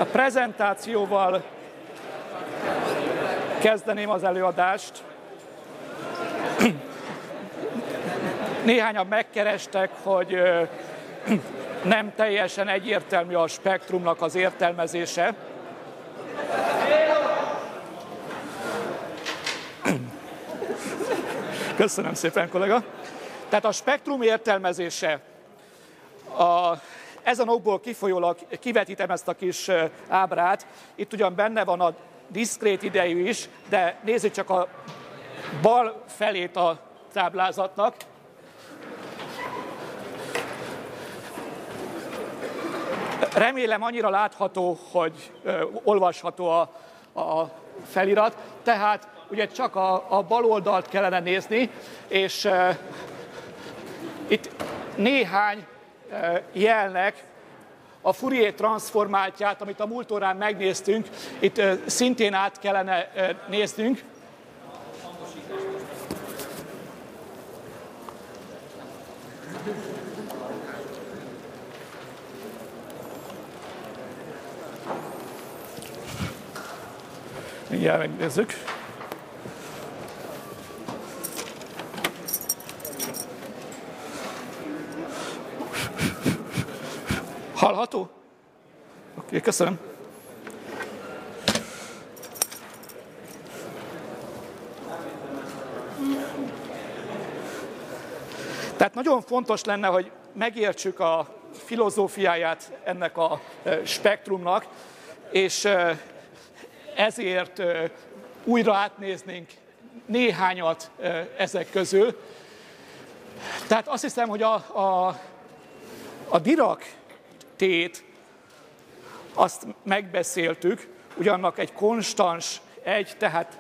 A prezentációval kezdeném az előadást. Néhányan megkerestek, hogy nem teljesen egyértelmű a spektrumnak az értelmezése. Köszönöm szépen, kollega. Tehát a spektrum értelmezése, ezen okból kifolyólag kivetítem ezt a kis ábrát. Itt ugyan benne van a diszkrét idejű is, de nézzük csak a bal felét a táblázatnak. Remélem annyira látható, hogy olvasható a felirat, tehát ugye csak a bal oldalt kellene nézni, és itt néhány jelnek a Fourier transzformátját, amit a múlt órán megnéztünk, itt szintén át kellene néznünk. Mindjárt megnézzük. Hallható? Oké, köszönöm. Tehát nagyon fontos lenne, hogy megértsük a filozófiáját ennek a spektrumnak, és ezért újra átnéznénk néhányat ezek közül. Tehát azt hiszem, hogy a Dirac tét, azt megbeszéltük, ugyannak egy konstans egy, tehát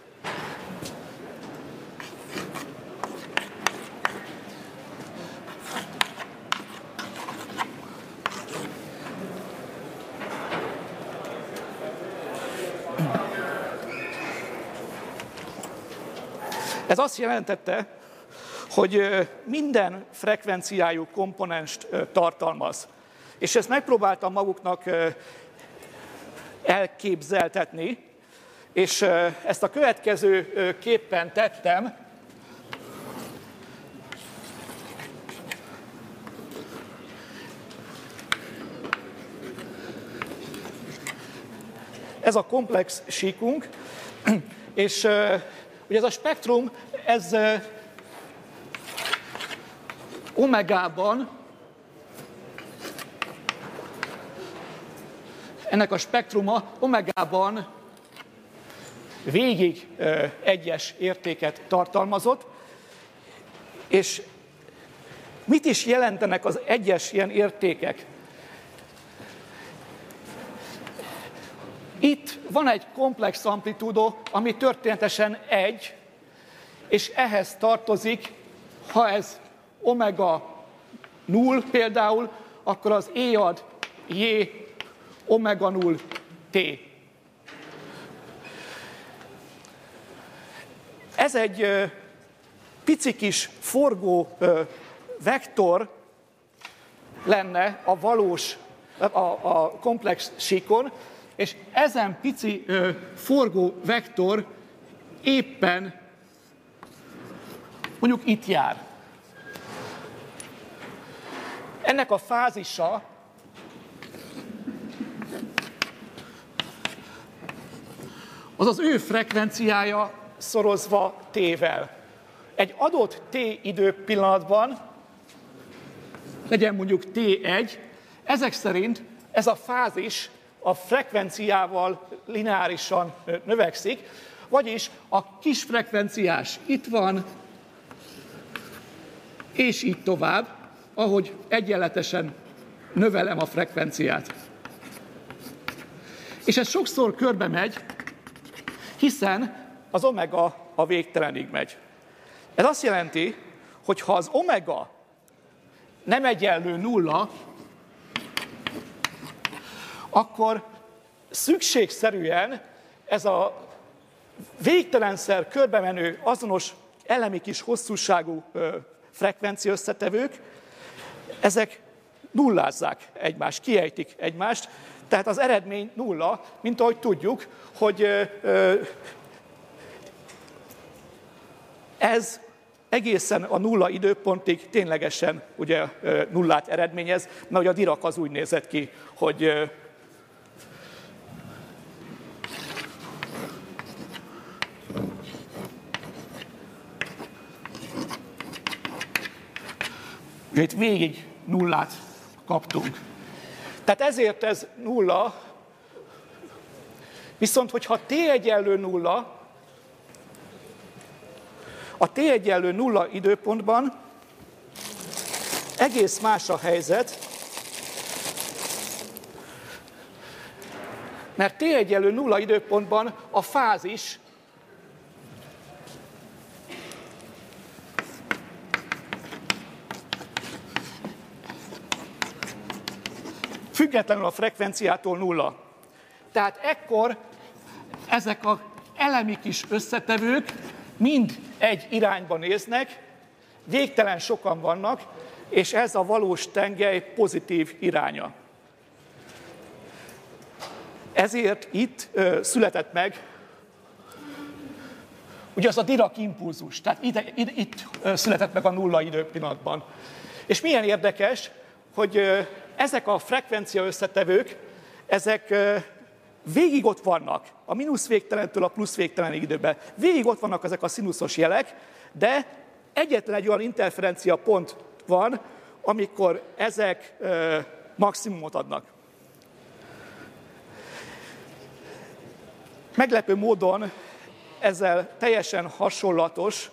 ez azt jelentette, hogy minden frekvenciájú komponenst tartalmaz. És ezt megpróbáltam maguknak elképzeltetni, és ezt a következő képpen tettem. Ez a komplex síkunk, és ugye ez a spektrum, ez omegában, ennek a spektruma omegában végig egyes értéket tartalmazott, és mit is jelentenek az egyes ilyen értékek? Itt van egy komplex amplitúdó, ami történetesen 1, és ehhez tartozik, ha ez omega 0 például, akkor az E ad J omega 0 T. Ez egy pici kis forgó vektor lenne a valós, a komplex síkon, és ezen pici forgó vektor éppen mondjuk itt jár. Ennek a fázisa az az ő frekvenciája szorozva t-vel. Egy adott t időpillanatban, legyen mondjuk t1, ezek szerint ez a fázis a frekvenciával lineárisan növekszik, vagyis a kis frekvenciás itt van, és így tovább, ahogy egyenletesen növelem a frekvenciát. És ez sokszor körbe megy, hiszen az omega a végtelenig megy. Ez azt jelenti, hogy ha az omega nem egyenlő nulla, akkor szükségszerűen ez a végtelenszer körbemenő azonos elemi kis hosszúságú frekvencia összetevők, ezek nullázzák egymást, kiejtik egymást, Tehát az eredmény nulla, mint ahogy tudjuk, hogy ez egészen a nulla időpontig ténylegesen ugye, nullát eredményez, mert ugye a Dirac az úgy nézett ki, hogy itt végig nullát kaptunk. Tehát ezért ez nulla, viszont hogyha t egyenlő nulla, a t egyenlő nulla időpontban egész más a helyzet, mert t egyenlő nulla időpontban a fázis függetlenül a frekvenciától nulla. Tehát ekkor ezek az elemi kis összetevők mind egy irányba néznek, végtelen sokan vannak, és ez a valós tengely pozitív iránya. Ezért itt született meg ugye az a Dirac impulzus, tehát itt született meg a nulla időpillanatban. És milyen érdekes, hogy ezek a frekvencia összetevők, ezek végig ott vannak, a mínusz végtelentől a plusz végtelenig időben. Végig ott vannak ezek a színuszos jelek, de egyetlen egy olyan interferencia pont van, amikor ezek maximumot adnak. Meglepő módon ezzel teljesen hasonlatos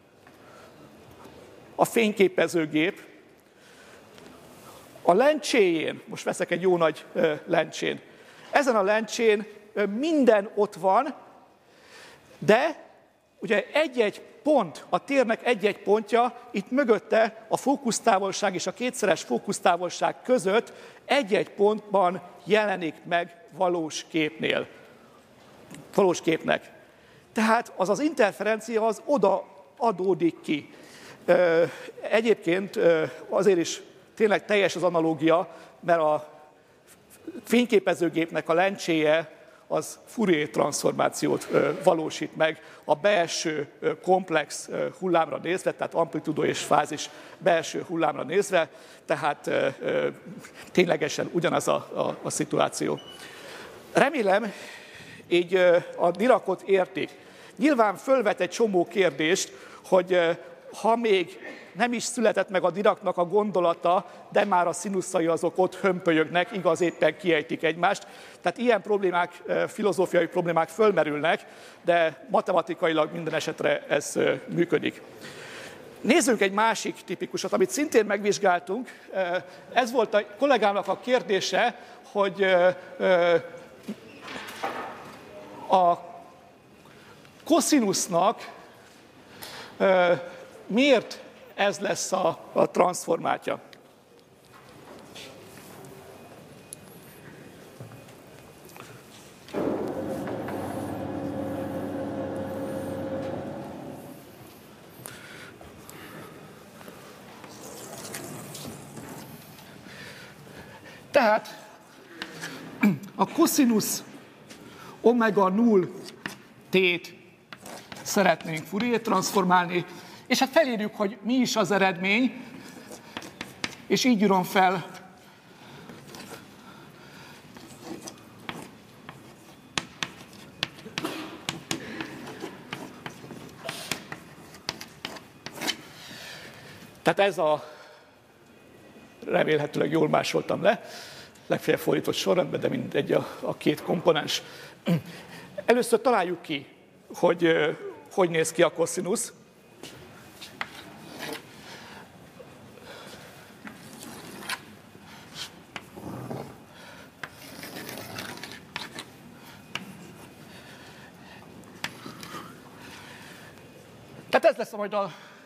a fényképezőgép. A lencséjén, most veszek egy jó nagy lencsén, ezen a lencsén minden ott van, de ugye egy-egy pont, a térnek egy-egy pontja, itt mögötte a fókusztávolság és a kétszeres fókusztávolság között egy-egy pontban jelenik meg valós képnek. Tehát az az interferencia az oda adódik ki. Egyébként azért is tényleg teljes az analógia, mert a fényképezőgépnek a lencséje az Fourier transformációt valósít meg a belső komplex hullámra nézve, tehát amplitúdó és fázis belső hullámra nézve, tehát ténylegesen ugyanaz a szituáció. Remélem, így a Diracot értik. Nyilván fölvet egy csomó kérdést, hogy ha még nem is született meg a Diracnak a gondolata, de már a színuszai azok ott hömpölyögnek, igaz, éppen kiejtik egymást. Tehát ilyen problémák, filozófiai problémák fölmerülnek, de matematikailag minden esetre ez működik. Nézzünk egy másik tipikusat, amit szintén megvizsgáltunk. Ez volt a kollégámnak a kérdése, hogy a koszinusznak miért ez lesz a transformátja. Tehát a koszinusz omega 0 t-t szeretnénk Fourier transformálni, és hát felírjuk, hogy mi is az eredmény, és így írom fel tehát ez a remélhetőleg jól másoltam le, legfeljebb fordított sorrendben, de mindegy a két komponens. Először találjuk ki, hogy néz ki a koszinusz. Tehát ez lesz majd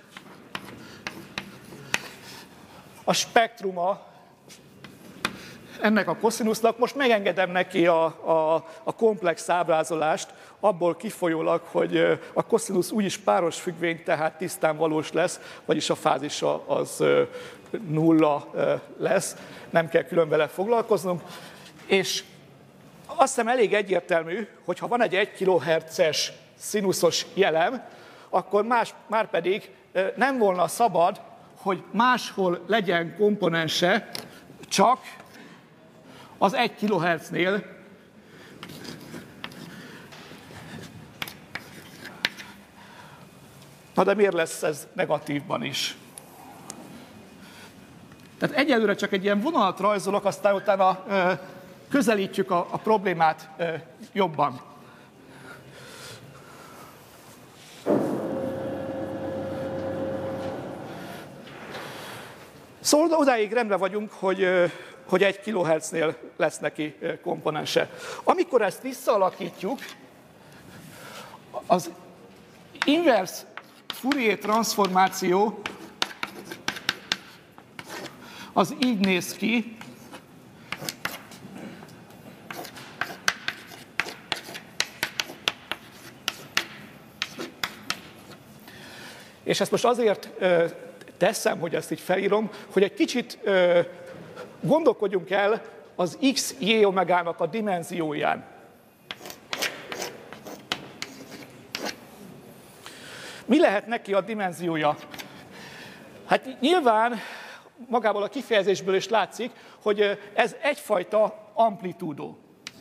a spektruma ennek a koszinusznak. Most megengedem neki a komplex ábrázolást, abból kifolyólag, hogy a koszinusz úgyis páros függvény, tehát tisztán valós lesz, vagyis a fázisa az nulla lesz, nem kell külön vele foglalkoznunk. És Azt hiszem elég egyértelmű, hogy ha van egy 1 kHz-es színuszos jelem, akkor már pedig nem volna szabad, hogy máshol legyen komponense, csak az 1 kHz-nél. Na de miért lesz ez negatívban is? Tehát egyelőre csak egy ilyen vonalat rajzolok, aztán utána közelítjük a problémát jobban. Szóval odáig rendben vagyunk, hogy 1 kHz-nél lesz neki komponense. Amikor ezt visszaalakítjuk, az inverse Fourier transformáció az így néz ki, és ezt most azért teszem, hogy ezt így felírom, hogy egy kicsit gondolkodjunk el az x, j omegának a dimenzióján. Mi lehet neki a dimenziója? Hát nyilván magából a kifejezésből is látszik, hogy ez egyfajta amplitúdó.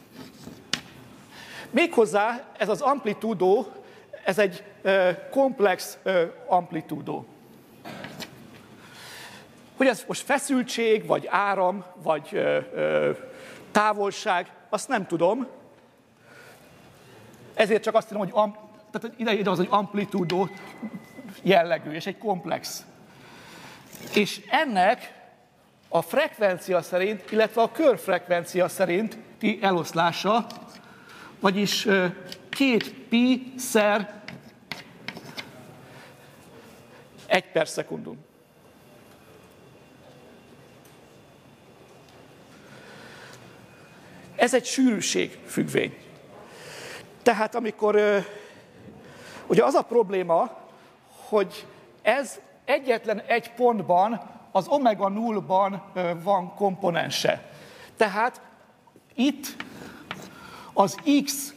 Méghozzá ez az amplitúdó, ez egy komplex amplitúdó. Hogy ez most feszültség, vagy áram, vagy távolság, azt nem tudom. Ezért csak azt tudom, hogy tehát ide az, hogy amplitúdó jellegű, és egy komplex. És ennek a frekvencia szerint, illetve a körfrekvencia szerinti eloszlása, vagyis 2π szer 1 per szekundum. Ez egy sűrűségfüggvény. Tehát amikor ugye az a probléma, hogy ez egyetlen egy pontban, az omega 0-ban van komponense. Tehát itt az x,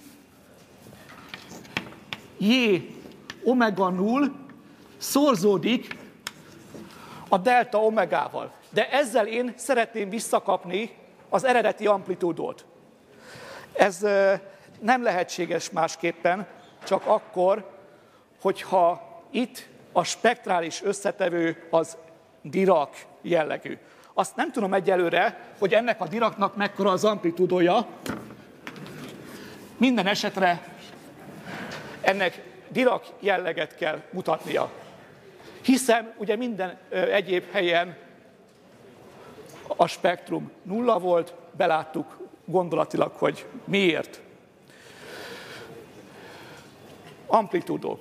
j, omega 0 szorzódik a delta omegával. De ezzel én szeretném visszakapni az eredeti amplitúdót. Ez nem lehetséges másképpen, csak akkor, hogyha itt a spektrális összetevő az Dirac jellegű. Azt nem tudom egyelőre, hogy ennek a Diracnak mekkora az amplitúdója. Minden esetre ennek Dirac jelleget kell mutatnia. Hiszen ugye minden egyéb helyen a spektrum 0 volt, beláttuk gondolatilag, hogy miért. Amplitúdó.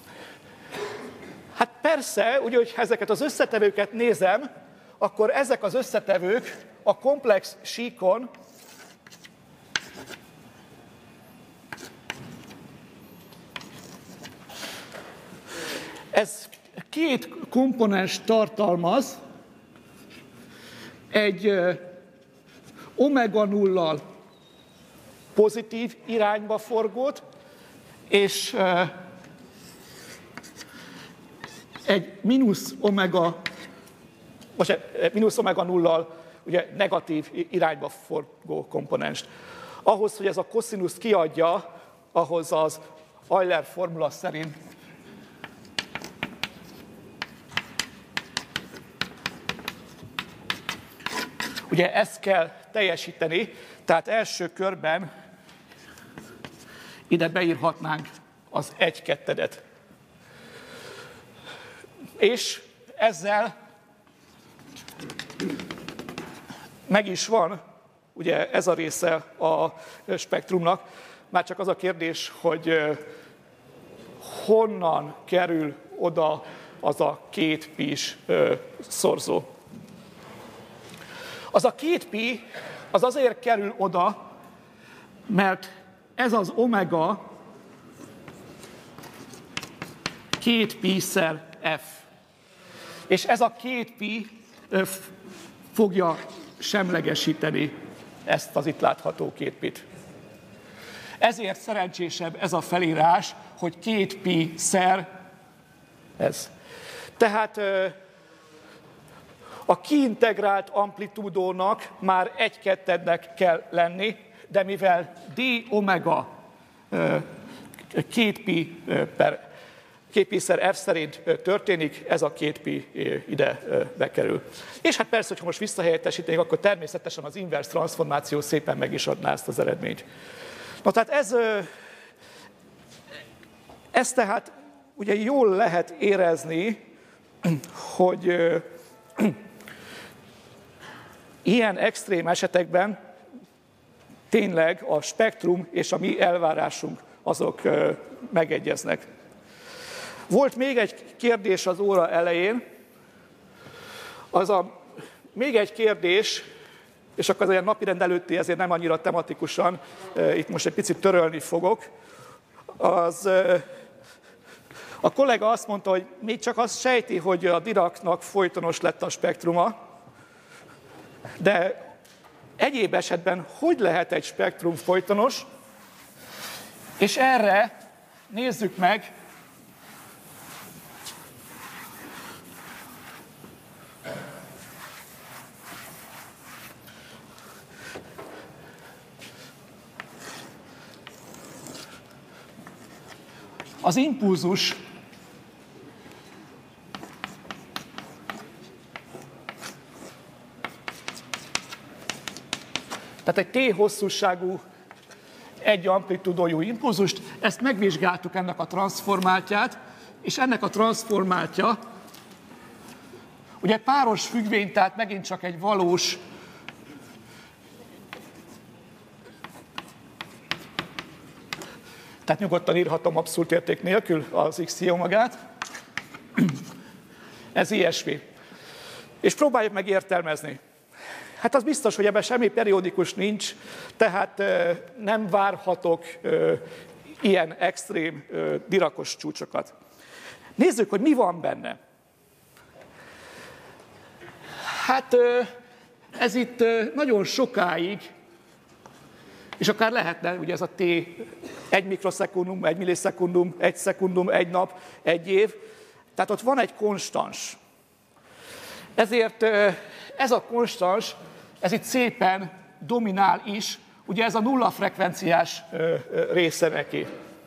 Hát persze, ugye, hogy ezeket az összetevőket nézem, akkor ezek az összetevők a komplex síkon ez 2 komponens tartalmaz, egy omega 0-lal pozitív irányba forgót, és egy mínusz omega 0-lal ugye negatív irányba forgó komponenst. Ahhoz, hogy ez a koszinusz kiadja, ahhoz az Euler formula szerint ugye ezt kell teljesíteni, tehát első körben ide beírhatnánk az 1/2-et. És ezzel meg is van, ugye ez a része a spektrumnak, már csak az a kérdés, hogy honnan kerül oda az a 2π-s szorzó. Az a 2π az azért kerül oda, mert ez az omega 2π szer f. És ez a 2π fogja semlegesíteni ezt az itt látható 2πt. Ezért szerencsésebb ez a felírás, hogy 2π szer ez. Tehát a kiintegrált amplitúdónak már 1/2-nek kell lenni, de mivel d omega 2π szer f szerint történik, ez a 2π ide bekerül. És hát persze, hogyha most visszahelyettesítenék, akkor természetesen az inverse transformáció szépen meg is adná ezt az eredményt. Na tehát ez tehát ugye jól lehet érezni, hogy ilyen extrém esetekben tényleg a spektrum és a mi elvárásunk azok megegyeznek. Volt még egy kérdés az óra elején, még egy kérdés, és akkor az olyan napirend előtti, ezért nem annyira tematikusan, itt most egy picit törölni fogok. A kollega azt mondta, hogy még csak azt sejti, hogy a Diracnak folytonos lett a spektruma, de egyéb esetben hogy lehet egy spektrum folytonos? És erre nézzük meg az impulzus tehát egy t hosszúságú, egy amplitudójú impulzust, ezt megvizsgáltuk ennek a transzformáltját, és ennek a transzformáltja, ugye páros függvény, tehát megint csak egy valós tehát nyugodtan írhatom abszolút érték nélkül az x-i omegát. Ez ilyesmi. És próbáljuk meg értelmezni. Hát az biztos, hogy ebben semmi periódikus nincs, tehát nem várhatok ilyen extrém Diracos csúcsokat. Nézzük, hogy mi van benne. Hát ez itt nagyon sokáig, és akár lehetne, ugye ez a t 1 mikroszekundum, 1 millisekundum, 1 szekundum, 1 nap, 1 év, tehát ott van egy konstans. Ezért ez a konstans, ez itt szépen dominál is, ugye ez a nulla frekvenciás része neki.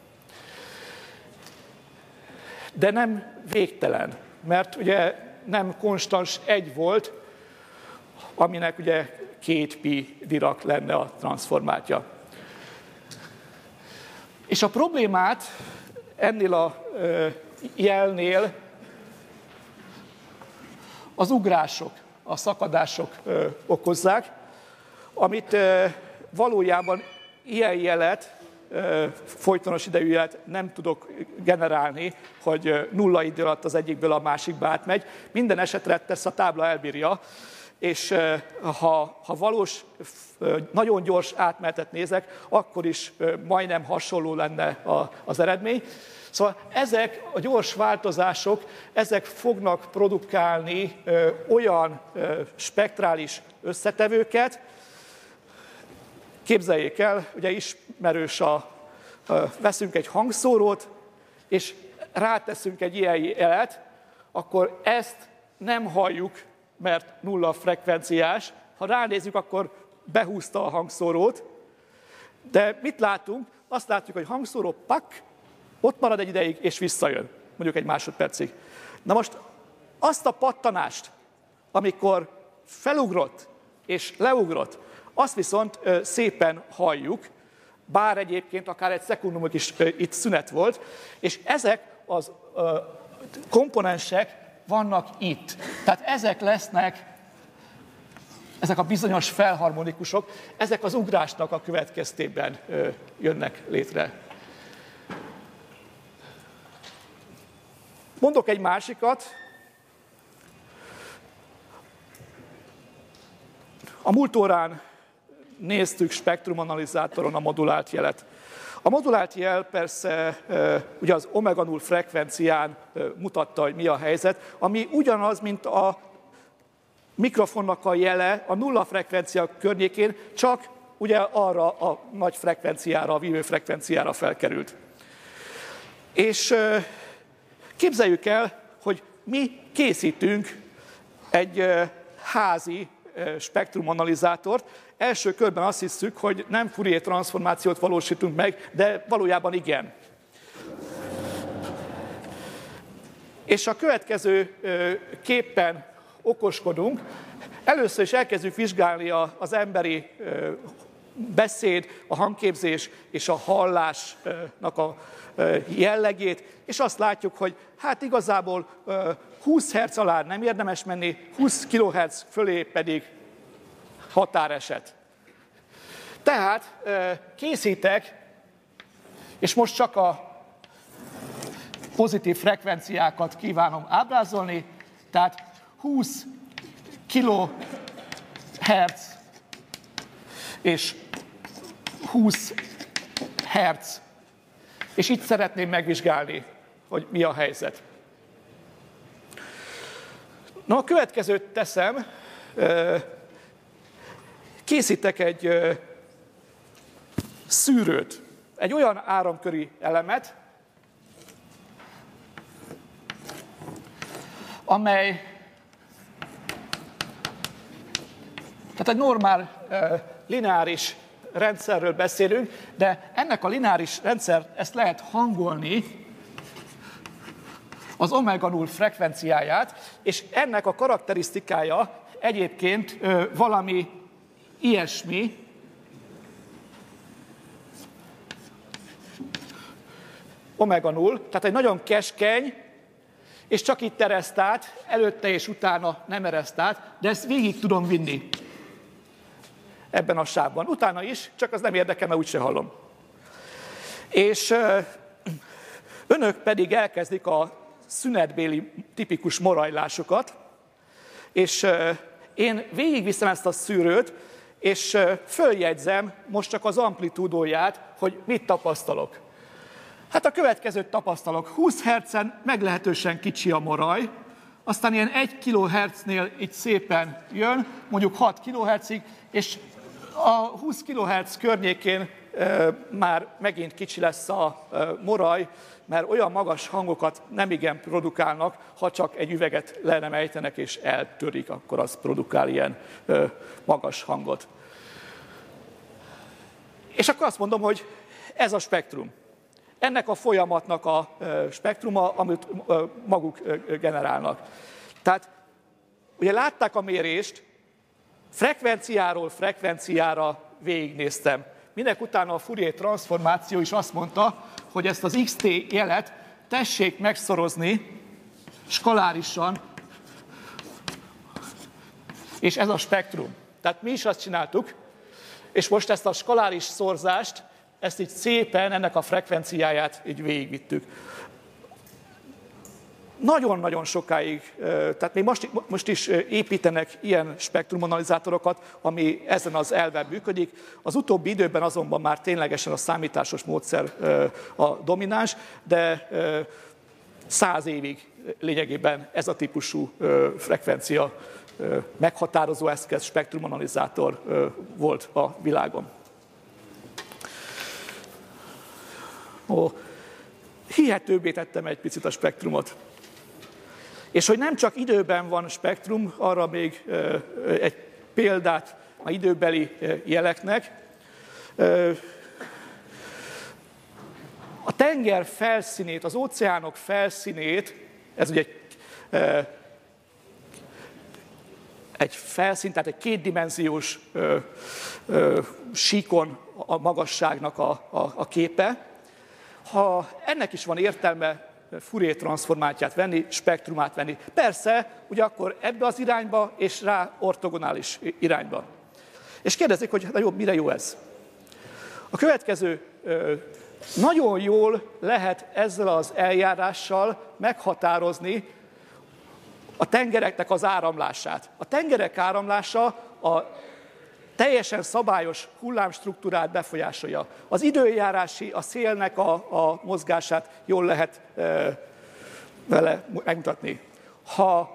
De nem végtelen, mert ugye nem konstans 1 volt, aminek ugye 2π Dirac lenne a transzformátja. És a problémát ennél a jelnél az ugrások, a szakadások okozzák, amit valójában ilyen jelet, folytonos idejű jelet nem tudok generálni, hogy nulla idő alatt az egyikből a másikba átmegy. Minden esetre ezt a tábla elbírja, és ha valós, nagyon gyors átmenetet nézek, akkor is majdnem hasonló lenne az eredmény. Szóval ezek a gyors változások, ezek fognak produkálni olyan spektrális összetevőket, képzeljék el, ugye ismerős veszünk egy hangszórót, és ráteszünk egy ilyen jelet, akkor ezt nem halljuk, mert nulla frekvenciás. Ha ránézzük, akkor behúzta a hangszórót, de mit látunk? Azt látjuk, hogy hangszóró pak, ott marad egy ideig, és visszajön, mondjuk egy másodpercig. Na most azt a pattanást, amikor felugrott és leugrott, azt viszont szépen halljuk, bár egyébként akár egy szekundumot is itt szünet volt, és ezek az komponensek vannak itt. Tehát ezek lesznek, ezek a bizonyos felharmonikusok, ezek az ugrásnak a következtében jönnek létre. Mondok egy másikat. A múlt órán néztük spektrumanalizátoron a modulált jelet. A modulált jel persze ugye az omega 0 frekvencián mutatta, hogy mi a helyzet, ami ugyanaz, mint a mikrofonnak a jele a nulla frekvencia környékén, csak ugye arra a nagy frekvenciára, a vívő frekvenciára felkerült. És képzeljük el, hogy mi készítünk egy házi spektrumanalizátort. Első körben azt hiszük, hogy nem Fourier transzformációt valósítunk meg, de valójában igen. És a következő képpen okoskodunk. Először is elkezdjük vizsgálni az emberi beszéd, a hangképzés és a hallásnak a jellegét, és azt látjuk, hogy hát igazából 20 Hz alá nem érdemes menni, 20 kHz fölé pedig határeset. Tehát készítek, és most csak a pozitív frekvenciákat kívánom ábrázolni, tehát 20 kHz és 20 Hz. És itt szeretném megvizsgálni, hogy mi a helyzet. Na, a következőt teszem, készítek egy szűrőt, egy olyan áramköri elemet, amely, tehát egy normál lineáris rendszerről beszélünk, de ennek a lineáris rendszer, ezt lehet hangolni, az omega 0 frekvenciáját, és ennek a karakterisztikája egyébként valami ilyesmi, omega 0, tehát egy nagyon keskeny, és csak itt ereszt át, előtte és utána nem ereszt át, de ezt végig tudom vinni ebben a sávban. Utána is, csak az nem érdekel, mert úgyse hallom. És önök pedig elkezdik a szünetbéli tipikus morajlásokat, és én végigviszem ezt a szűrőt, és följegyzem most csak az amplitúdóját, hogy mit tapasztalok. Hát a következőt tapasztalok. 20 Hz-en meglehetősen kicsi a moraj, aztán ilyen 1 kHz-nél így szépen jön, mondjuk 6 kHz-ig, és a 20 kHz környékén már megint kicsi lesz a moraj, mert olyan magas hangokat nemigen produkálnak, ha csak egy üveget le nem ejtenek és eltörik, akkor az produkál ilyen magas hangot. És akkor azt mondom, hogy ez a spektrum. Ennek a folyamatnak a spektruma, amit maguk generálnak. Tehát ugye látták a mérést, frekvenciáról frekvenciára végignéztem. Minek utána a Fourier transzformáció is azt mondta, hogy ezt az xt jelet tessék megszorozni skalárisan, és ez a spektrum. Tehát mi is azt csináltuk, és most ezt a skaláris szorzást, ezt így szépen, ennek a frekvenciáját így végigvittük. Nagyon-nagyon sokáig, tehát még most is építenek ilyen spektrumanalizátorokat, ami ezen az elven működik. Az utóbbi időben azonban már ténylegesen a számításos módszer a domináns, de 100 évig lényegében ez a típusú frekvencia meghatározó eszköz, spektrumanalizátor volt a világon. Hihetőbbé tettem egy picit a spektrumot. És hogy nem csak időben van spektrum, arra még egy példát a időbeli jeleknek. A tenger felszínét, az óceánok felszínét, ez ugye egy felszín, tehát egy kétdimenziós síkon a magasságnak a képe. Ha ennek is van értelme Fourier transzformátját venni, spektrumát venni. Persze, ugye akkor ebbe az irányba, és rá ortogonális irányba. És kérdezik, hogy na jó, mire jó ez? A következő, nagyon jól lehet ezzel az eljárással meghatározni a tengereknek az áramlását. A tengerek áramlása a teljesen szabályos hullámstruktúrát befolyásolja. Az időjárási, a szélnek a mozgását jól lehet vele megmutatni. Ha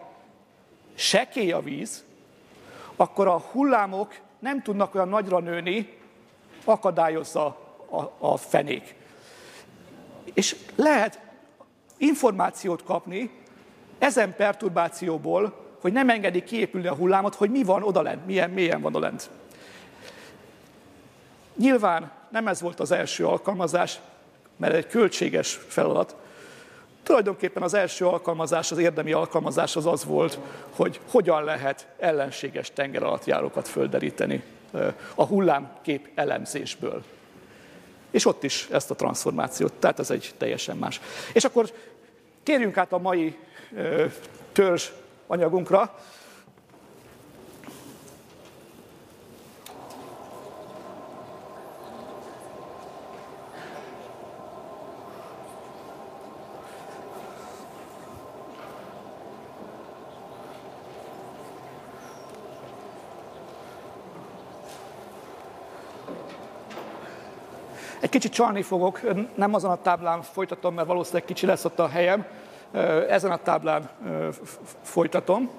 sekély a víz, akkor a hullámok nem tudnak olyan nagyra nőni, akadályozza a fenék. És lehet információt kapni ezen perturbációból, hogy nem engedik kiépülni a hullámot, hogy mi van odalent, milyen mélyen van odalent. Nyilván nem ez volt az első alkalmazás, mert egy költséges feladat. Tulajdonképpen az első alkalmazás, az érdemi alkalmazás az volt, hogy hogyan lehet ellenséges tengeralattjárókat földeríteni a hullámkép elemzésből. És ott is ezt a transformációt, tehát ez egy teljesen más. És akkor térjünk át a mai törzs anyagunkra. Egy kicsit csalni fogok, nem azon a táblán folytatom, mert valószínűleg kicsi lesz ott a helyem. Ezen a táblán folytatom.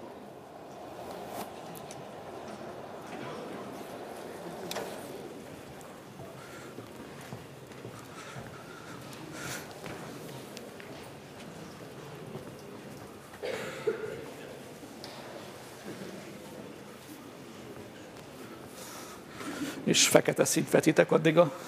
És fekete színt vetítek addig a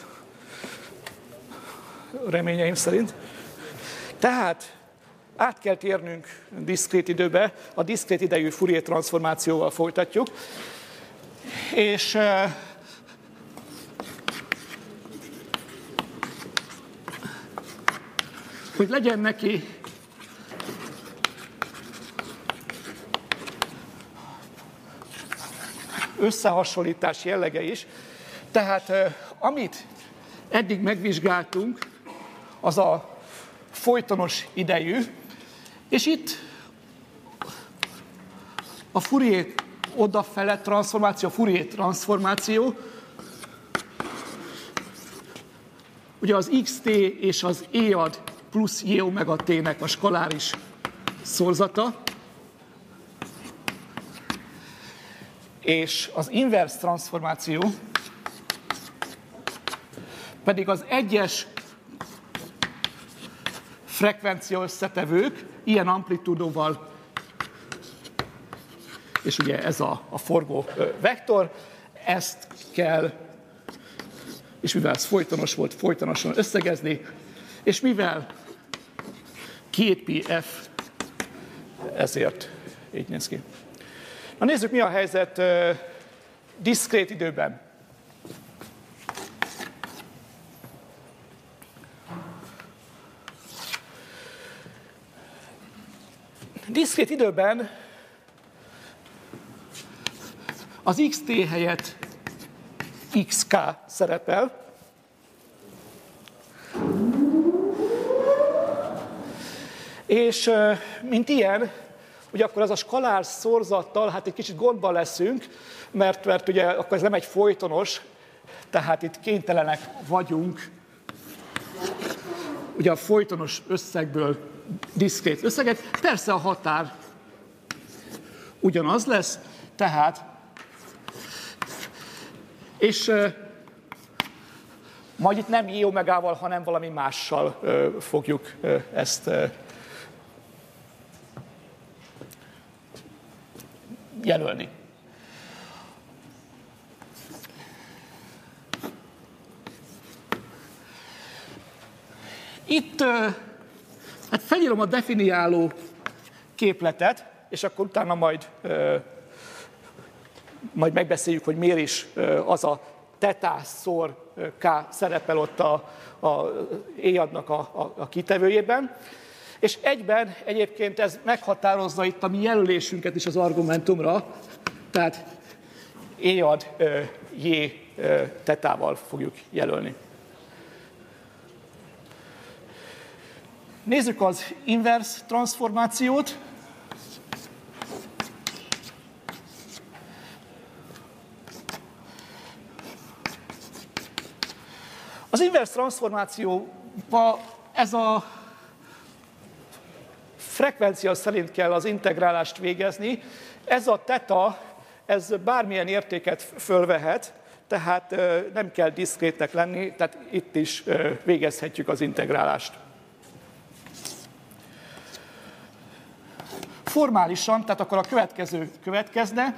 reményeim szerint. Tehát át kell térnünk diszkrét időbe, a diszkrét idejű Fourier transformációval folytatjuk, és hogy legyen neki összehasonlítás jellege is, tehát amit eddig megvizsgáltunk, az a folytonos idejű, és itt a Fourier odafele transformáció, a Fourier transformáció, ugye az xt és az e-ad plusz j omega t-nek a skaláris szorzata, és az inverse transformáció pedig az egyes frekvencia összetevők, ilyen amplitúdóval, és ugye ez a forgó vektor, ezt kell, és mivel ez folytonos volt, folytonosan összegezni, és mivel 2πf, ezért így néz ki. Na nézzük, mi a helyzet diszkrét időben. Diszkrét időben az xt helyett xk szerepel, és mint ilyen, ugye akkor az a skalár szorzattal, hát egy kicsit gondban leszünk, mert ugye akkor ez nem egy folytonos, tehát itt kénytelenek vagyunk ugye a folytonos összegből diszkrét összeget. Persze a határ ugyanaz lesz, tehát, és majd itt nem j omegával, hanem valami mással fogjuk ezt jelölni. Itt hát felírom a definiáló képletet, és akkor utána majd megbeszéljük, hogy miért is az a tetá szor k szerepel ott a e-adnak a kitevőjében. És egyben egyébként ez meghatározza itt a mi jelölésünket is az argumentumra, tehát e-ad j tetával fogjuk jelölni. Nézzük az inverse transformációt. Az inverse transformációban ez a frekvencia szerint kell az integrálást végezni. Ez a teta, ez bármilyen értéket fölvehet, tehát nem kell diszkrétnek lenni, tehát itt is végezhetjük az integrálást. Formálisan, tehát akkor a következő következne.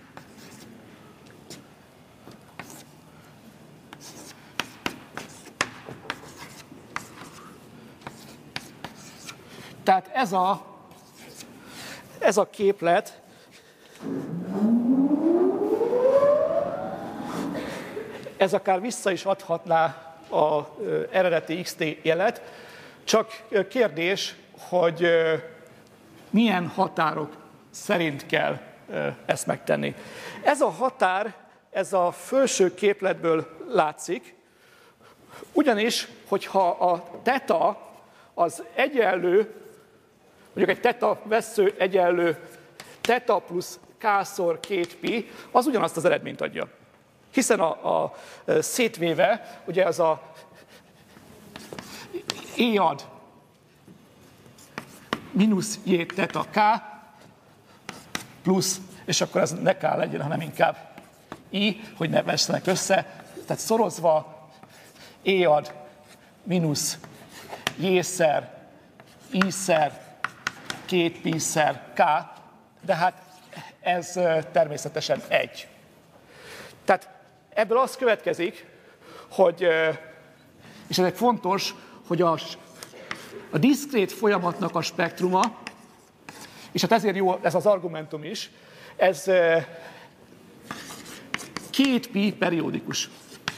Tehát ez a képlet ez akár vissza is adhatná az eredeti xt jelet, csak kérdés, hogy milyen határok szerint kell ezt megtenni. Ez a határ, ez a felső képletből látszik, ugyanis, hogyha a teta az egyenlő, mondjuk egy teta vessző egyenlő teta plusz k-szor 2pi, az ugyanazt az eredményt adja. Hiszen a szétvéve, ugye az a e ad mínusz j teta k plusz, és akkor ez ne k legyen, hanem inkább i, hogy ne vesszenek össze, tehát szorozva e ad mínusz j-szer, i-szer, 2pi-szer k, de hát ez természetesen 1. Tehát ebből az következik, hogy, és ez egy fontos, hogy a diszkrét folyamatnak a spektruma, és hát ezért jó ez az argumentum is, ez 2pi periódikus.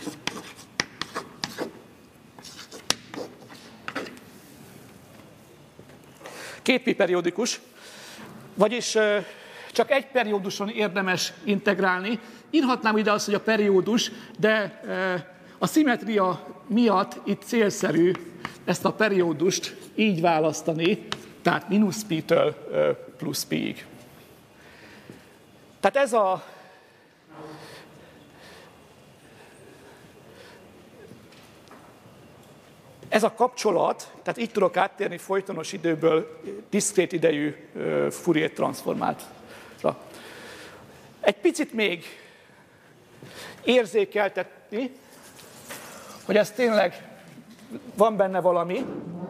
2pi periódikus, vagyis csak egy perióduson érdemes integrálni. Írhatnám ide azt, hogy a periódus, de a szimmetria miatt itt célszerű ezt a periódust így választani, tehát mínusz pi-től plusz pi-ig. Tehát ez a kapcsolat, tehát így tudok áttérni folytonos időből diszkrét idejű Fourier transformátra. Egy picit még érzékeltetni, hogy ez tényleg van benne valami.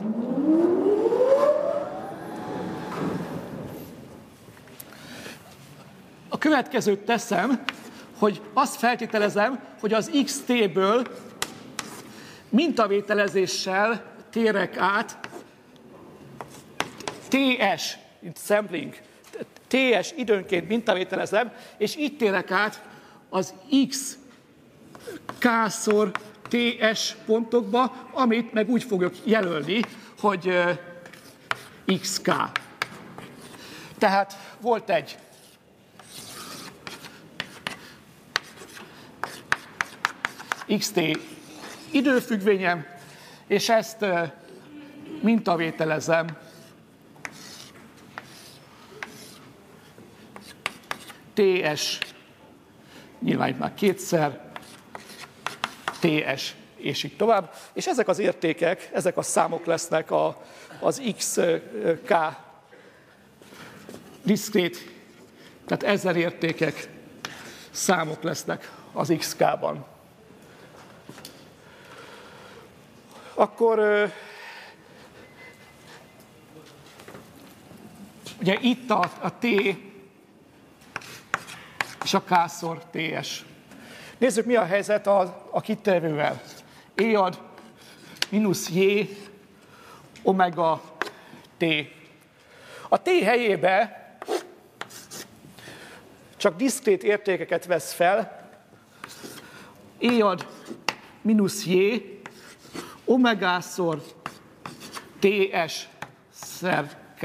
A következőt teszem, hogy azt feltételezem, hogy az xt-ből mintavételezéssel térek át ts, mint sampling, ts időnként mintavételezem, és így térek át az x k-szor ts pontokba, amit meg úgy fogok jelölni, hogy xk. Tehát volt egy xt időfüggvényem, és ezt mintavételezem ts, nyilván itt már kétszer, ts, és így tovább. És ezek az értékek, ezek a számok lesznek az xk diszkrét, tehát ezer értékek számok lesznek az xk-ban. Akkor ugye itt a t és a k-szor ts. Nézzük, mi a helyzet a kitevővel. E ad mínusz j omega t. A t helyébe csak diszkrét értékeket vesz fel. E ad mínusz j omega-szor ts szer k.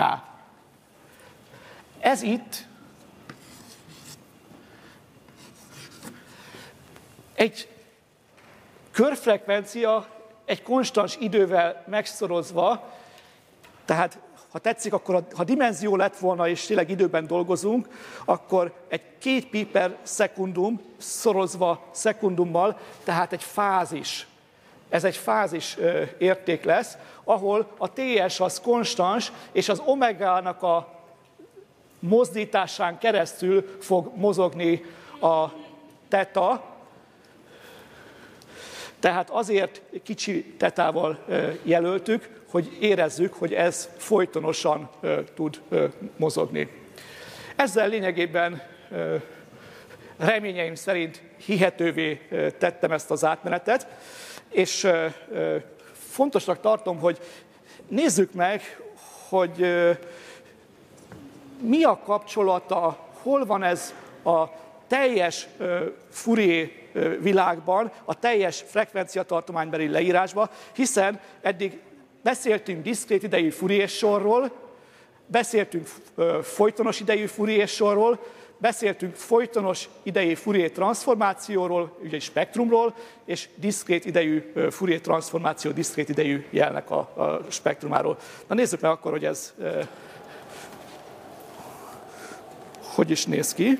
Ez itt egy körfrekvencia egy konstans idővel megszorozva, tehát ha tetszik, akkor ha dimenzió lett volna és tényleg időben dolgozunk, akkor egy 2 pi per szekundum szorozva szekundummal, tehát egy fázis. Ez egy fázis érték lesz, ahol a ts az konstans, és az omegának a mozdításán keresztül fog mozogni a teta, Tehát azért kicsi tetával jelöltük, hogy érezzük, hogy ez folytonosan tud mozogni. Ezzel lényegében reményeim szerint hihetővé tettem ezt az átmenetet, és fontosnak tartom, hogy nézzük meg, hogy mi a kapcsolata, hol van ez a teljes Fourier világban, a teljes frekvenciatartománybeli leírásban, hiszen eddig beszéltünk diszkrét idejű Fourier sorról, beszéltünk folytonos idejű Fourier sorról, beszéltünk folytonos idejű Fourier transformációról, ugye egy spektrumról, és diszkrét idejű Fourier transformáció, diszkrét idejű jelnek a spektrumáról. Na nézzük meg akkor, hogy ez hogy is néz ki.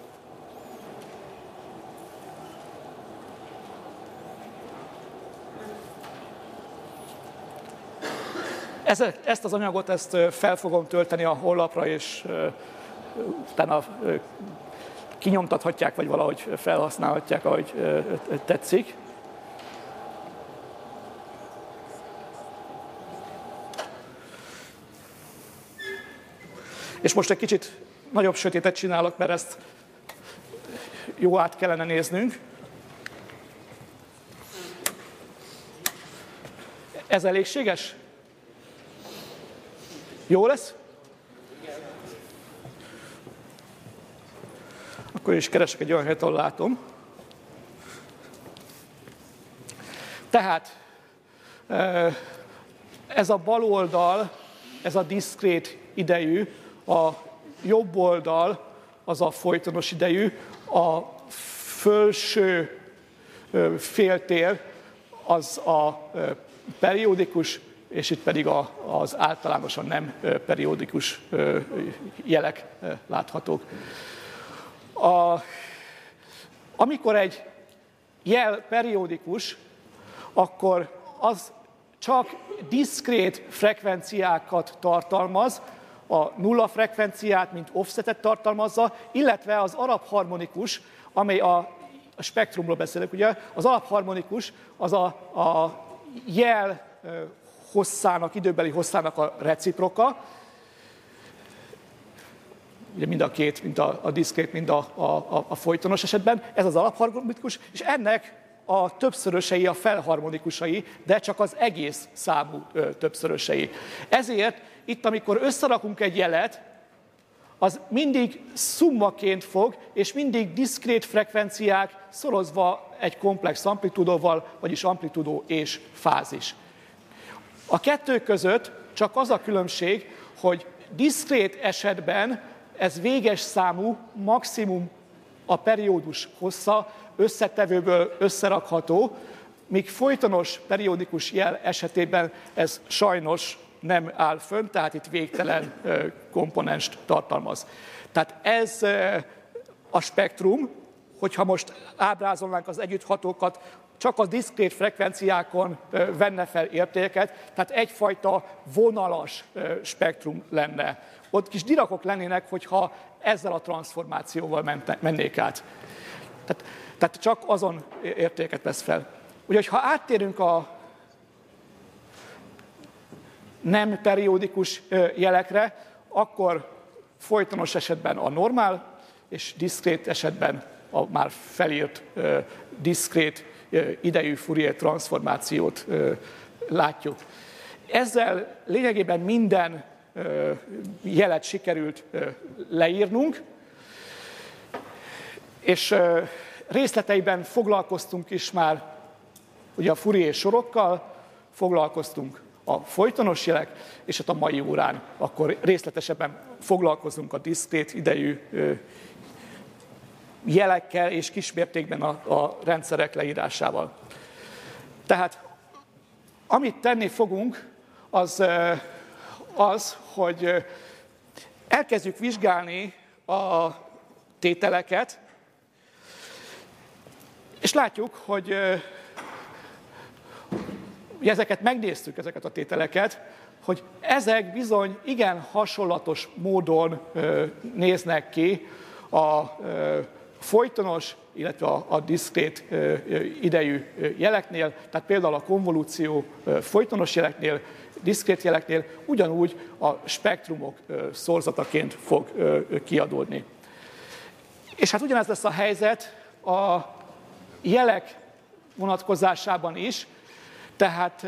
Ezt az anyagot fel fogom tölteni a honlapra, és utána kinyomtathatják, vagy valahogy felhasználhatják, ahogy tetszik. És most egy kicsit nagyobb sötétet csinálok, mert ezt jó át kellene néznünk. Ez elégséges? Jó lesz? Akkor is keresek egy olyan helyet, ahol látom. Tehát ez a bal oldal, ez a diszkrét idejű, a jobb oldal az a folytonos idejű, a felső féltér az a periódikus, és itt pedig az általánosan nem periódikus jelek láthatók. Amikor egy jel periódikus, akkor az csak diszkrét frekvenciákat tartalmaz, a nulla frekvenciát, mint offsetet tartalmazza, illetve az alapharmonikus, amely a spektrumról beszélek, ugye, az alapharmonikus az a jel hosszának, időbeli hosszának a reciproka, ugye mind a két, mind a diszkrét, mind a folytonos esetben, ez az alapharmonikus, és ennek a többszörösei a felharmonikusai, de csak az egész számú többszörösei. Ezért itt, amikor összerakunk egy jelet, az mindig szummaként fog, és mindig diszkrét frekvenciák szorozva egy komplex amplitúdóval, vagyis amplitúdó és fázis. A kettő között csak az a különbség, hogy diszkrét esetben ez véges számú, maximum a periódus hossza összetevőből összerakható, míg folytonos periódikus jel esetében ez sajnos nem áll fönn, tehát itt végtelen komponenst tartalmaz. Tehát ez a spektrum, hogyha most ábrázolnánk az együtthatókat, csak a diszkrét frekvenciákon venne fel értéket, tehát egyfajta vonalas spektrum lenne. Ott kis dirakok lennének, hogyha ezzel a transformációval mennék át. Tehát csak azon értéket vesz fel. Úgyhogy ha áttérünk a nem periódikus jelekre, akkor folytonos esetben a normál, és diszkrét esetben a már felírt diszkrét idejű Fourier transformációt látjuk. Ezzel lényegében minden jelet sikerült leírnunk, és részleteiben foglalkoztunk is már ugye a Fourier sorokkal, foglalkoztunk a folytonos jelek, és hát a mai órán akkor részletesebben foglalkozunk a diszkrét idejű jelekkel és kismértékben a rendszerek leírásával. Tehát amit tenni fogunk, az, hogy elkezdjük vizsgálni a tételeket, és látjuk, hogy ezeket megnéztük, ezeket a tételeket, hogy ezek bizony igen hasonlatos módon néznek ki a folytonos illetve a diszkrét idejű jeleknél, tehát például a konvolúció folytonos jeleknél, diszkrét jeleknél ugyanúgy a spektrumok szorzataként fog kiadódni. És hát ugyanez lesz a helyzet a jelek vonatkozásában is, tehát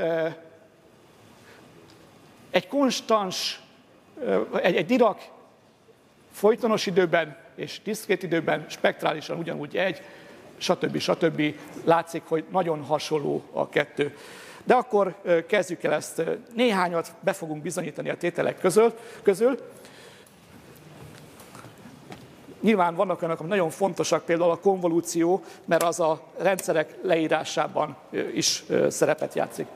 egy konstans, egy Dirac folytonos időben és diszkrét időben spektrálisan ugyanúgy egy, stb. Látszik, hogy nagyon hasonló a kettő. De akkor kezdjük el ezt. Néhányat be fogunk bizonyítani a tételek közül. Nyilván vannak olyanok, amik nagyon fontosak, például a konvolúció, mert az a rendszerek leírásában is szerepet játszik.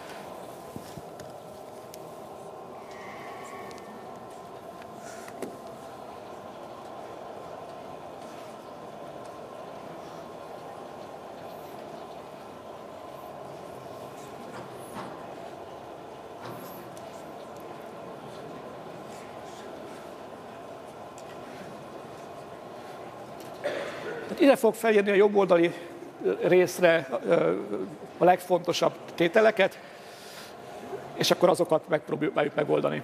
Ide fog felírni a jobboldali részre a legfontosabb tételeket, és akkor azokat megpróbáljuk megoldani.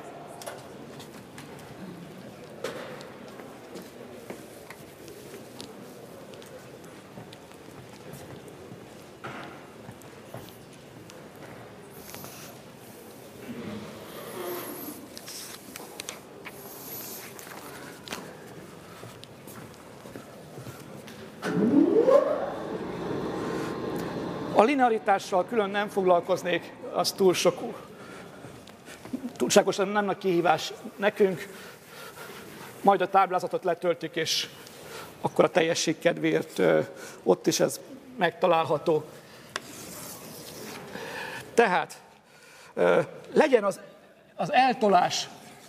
A linearitással külön nem foglalkoznék, az túlságosan nem nagy kihívás nekünk. Majd a táblázatot letöltjük, és akkor a teljesség kedvéért ott is ez megtalálható. Tehát legyen az eltolás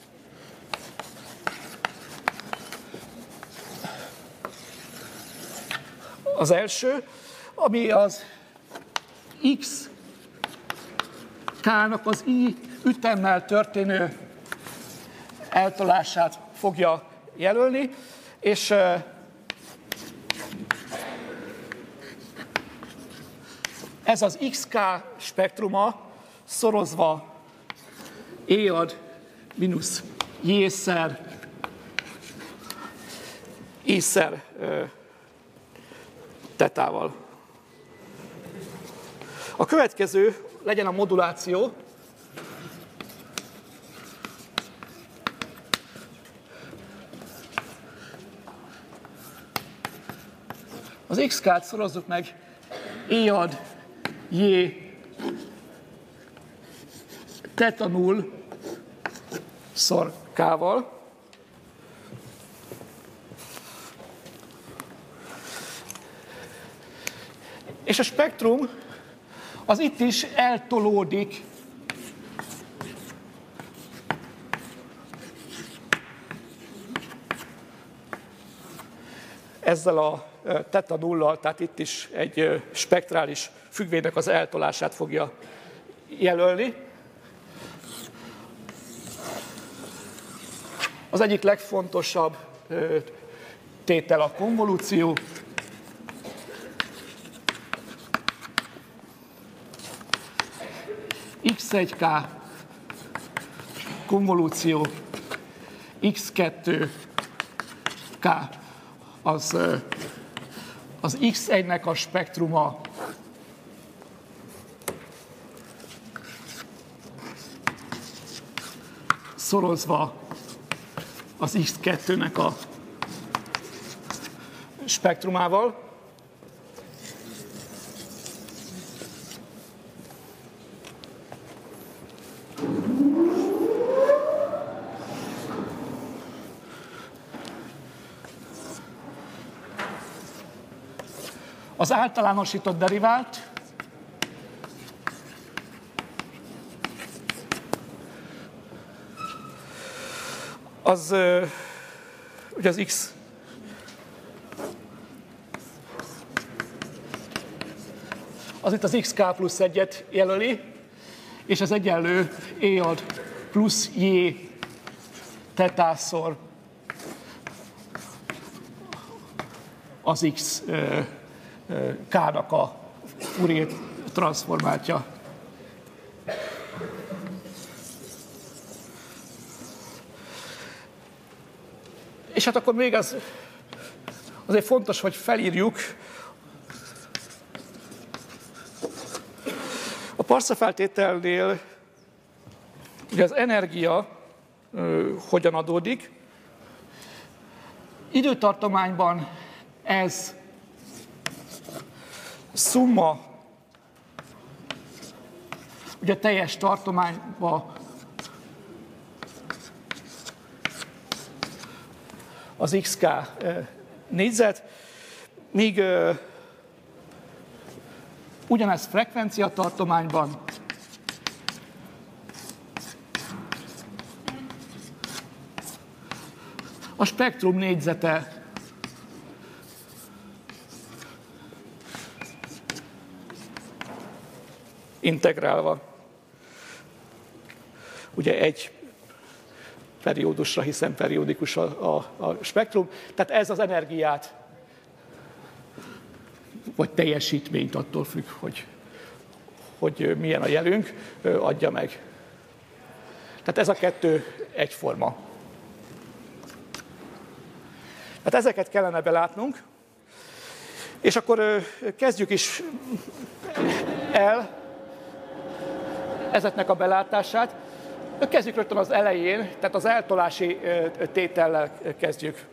az első, ami az x k-nak az i ütemmel történő eltolását fogja jelölni, és ez az xk spektruma szorozva e-ad mínusz j-szer i-szer tetával. A következő legyen a moduláció. Az xk-t szorozzuk meg e-ad j teta 0 szor k-val. És a spektrum az itt is eltolódik ezzel a teta nullal, tehát itt is egy spektrális függvénynek az eltolását fogja jelölni. Az egyik legfontosabb tétel a konvolúció. x1k konvolúció x2k az x1-nek a spektruma szorozva az x2-nek a spektrumával. Az általánosított derivált az ugye az x az itt az xk plusz 1-et jelöli, és az egyenlő e-ad plusz j tetászor az x k-nak a Fourier transzformátja. És hát akkor még azért fontos, hogy felírjuk a parsefeltételnél, ugye az energia hogyan adódik. Időtartományban ez szumma, ugye teljes tartományban az xk négyzet, míg ugyanez frekvenciatartományban a spektrum négyzete integrálva. Ugye egy periódusra, hiszen periódikus a spektrum. Tehát ez az energiát, vagy teljesítményt, attól függ, hogy milyen a jelünk, adja meg. Tehát ez a kettő egyforma. Hát ezeket kellene belátnunk, és akkor kezdjük is el ezeknek a belátását. Kezdjük rögtön az elején, tehát az eltolási tétellel kezdjük.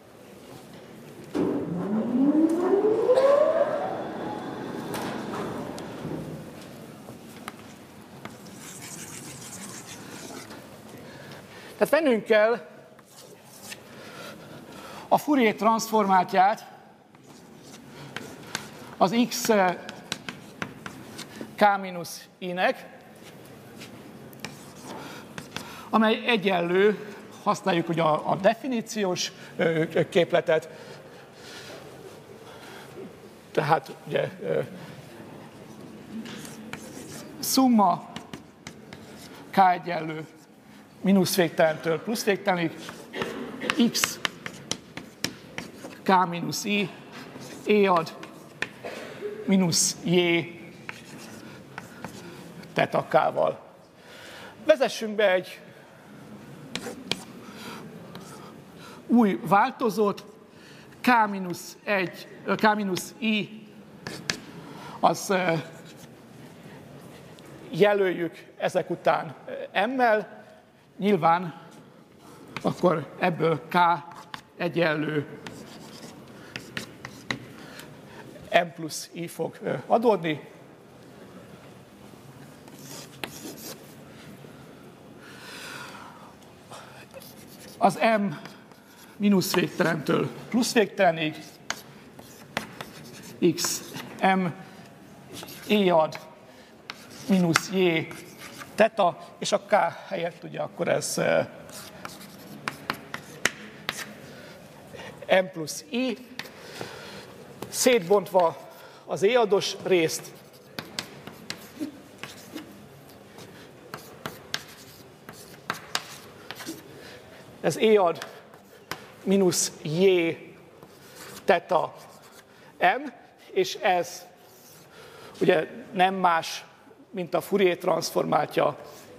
Tehát vennünk kell a Fourier transzformátját az x k-i-nek, amely egyenlő, használjuk ugye a definíciós képletet, tehát ugye szumma k egyenlő mínusz végtelentől plusz végtelenig, x k mínusz i, e ad mínusz j teta k-val. Vezessünk be egy új változót, k-i, az jelöljük ezek után m-mel, nyilván akkor ebből k egyenlő m plusz i fog adódni. Az m mínusz végtelentől plusz végtelenig, x m e ad mínusz j teta, és a k helyett ugye akkor ez m plusz i, szétbontva az e ados részt, ez e ad mínusz j teta m, és ez ugye nem más, mint a Fourier transzformátja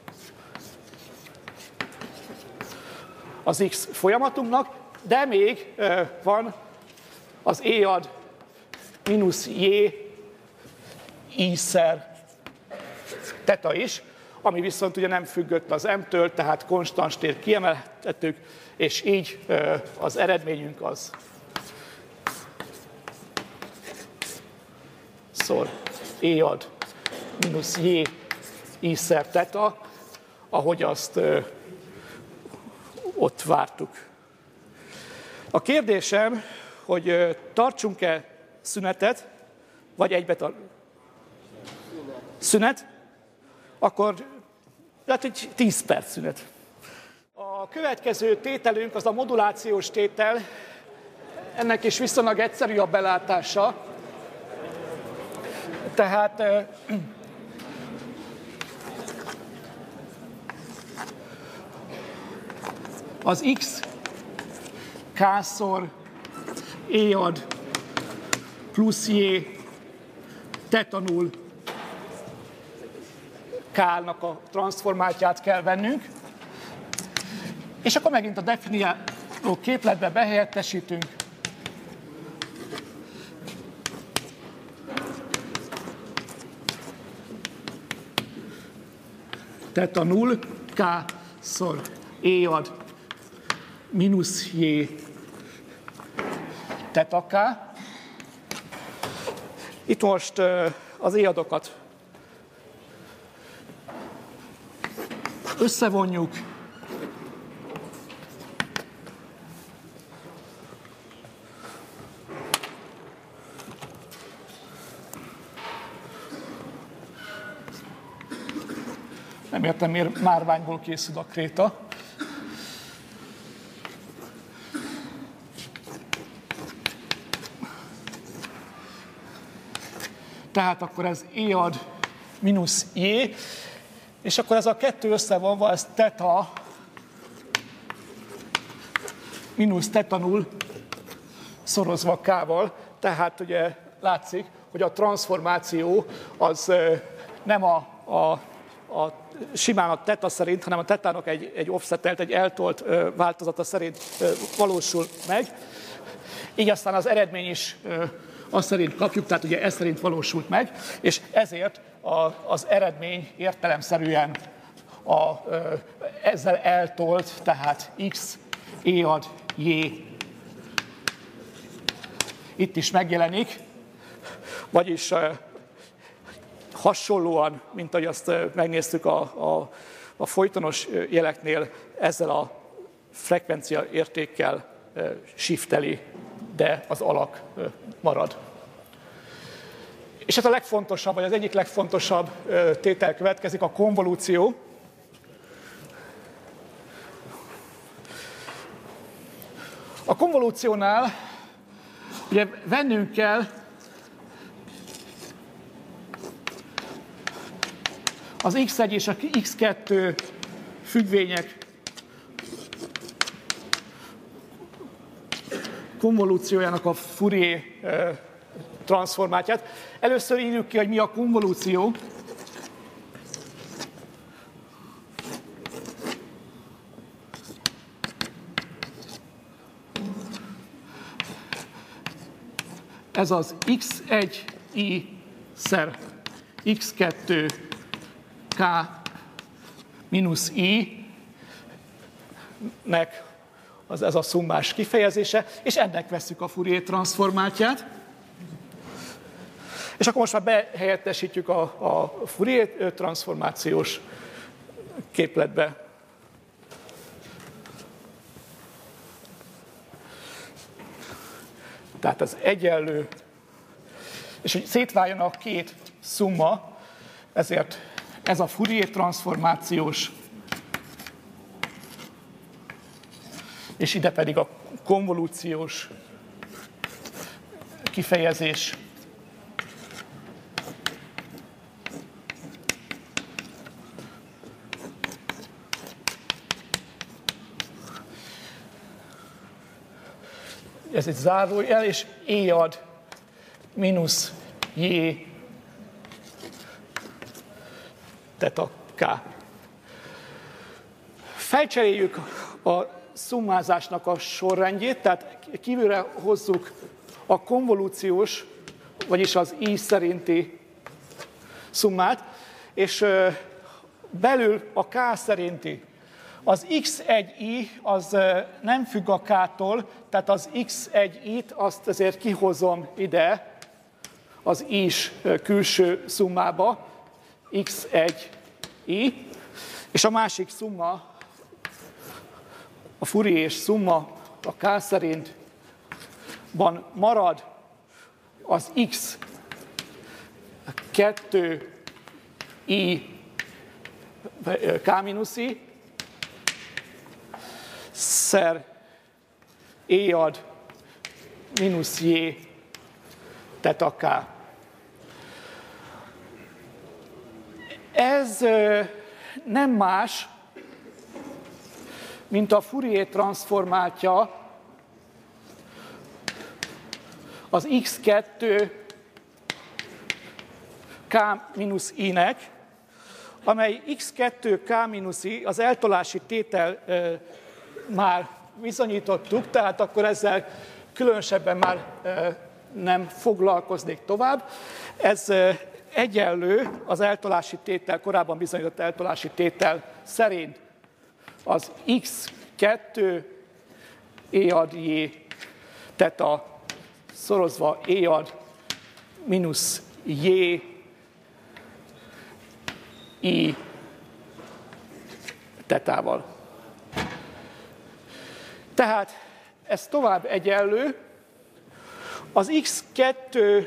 az x folyamatunknak, de még van az e ad mínusz j i-szer teta is, ami viszont ugye nem függött az m-től, tehát konstans tért kiemeltettük, és így az eredményünk az szor e ad mínusz j i-szer teta, ahogy azt ott vártuk. A kérdésem, hogy tartsunk-e szünetet, vagy egybe szünet, akkor lehet, hogy 10 perc szünet. A következő tételünk az a modulációs tétel, ennek is viszonylag egyszerű a belátása. Tehát az x k-szor e ad plusz J teta 0 K-nak a transzformátját kell vennünk. És akkor megint a definiáló képletbe behelyettesítünk. Teta 0 K szor E ad mínusz J teta K. Itt most az E adokat összevonjuk. Nem értem, miért márványból készül a kréta. Tehát akkor ez E ad mínusz J, és akkor ez a kettő összevonva, ez teta mínusz teta 0 szorozva K-val. Tehát ugye látszik, hogy a transformáció az nem simán a teta szerint, hanem a tetának egy offsetelt, egy eltolt változata szerint valósul meg. Így aztán az eredmény is azt szerint kapjuk, tehát ugye ez szerint valósult meg, és ezért az eredmény értelemszerűen ezzel eltolt, tehát x E ad J itt is megjelenik, vagyis hasonlóan, mint ahogy azt megnéztük a folytonos jeleknél, ezzel a frekvencia értékkel shifteli, de az alak marad. És ez a legfontosabb, vagy az egyik legfontosabb tétel következik, a konvolúció. A konvolúciónál ugye vennünk kell az x1 és a x2 függvények konvolúciójának a Fourier transzformátját. Először írjuk ki, hogy mi a konvolúció. Ez az x1i szer x2 k mínusz i nek ez a szummás kifejezése, és ennek vesszük a Fourier transzformátját. És akkor most már behelyettesítjük a Fourier transzformációs képletbe. Tehát az egyenlő, és hogy szétváljon a két szumma, ezért ez a Fourier transzformációs, és ide pedig a konvolúciós kifejezés. Ez egy zárójel, és E ad mínusz J teta K. Felcseréljük a szummázásnak a sorrendjét, tehát kívülre hozzuk a konvolúciós, vagyis az I szerinti szummát, és belül a K szerinti. Az x1i az nem függ a k-tól, tehát az x1i-t azt azért kihozom ide az i-s külső szummába, x1i, és a másik szumma, a Fourier szumma a k szerintban marad az x2i k mínusz i, szer E ad mínusz J teta K. Ez nem más, mint a Fourier transzformátja az x2 k-i-nek, amely x2 k-i az eltolási tétel már bizonyítottuk, tehát akkor ezzel különösebben már nem foglalkoznék tovább. Ez egyenlő az eltolási tétel, korábban bizonyított eltolási tétel szerint az x2 e-ad j teta szorozva e-ad mínusz j i tetával. Tehát ez tovább egyenlő. Az x2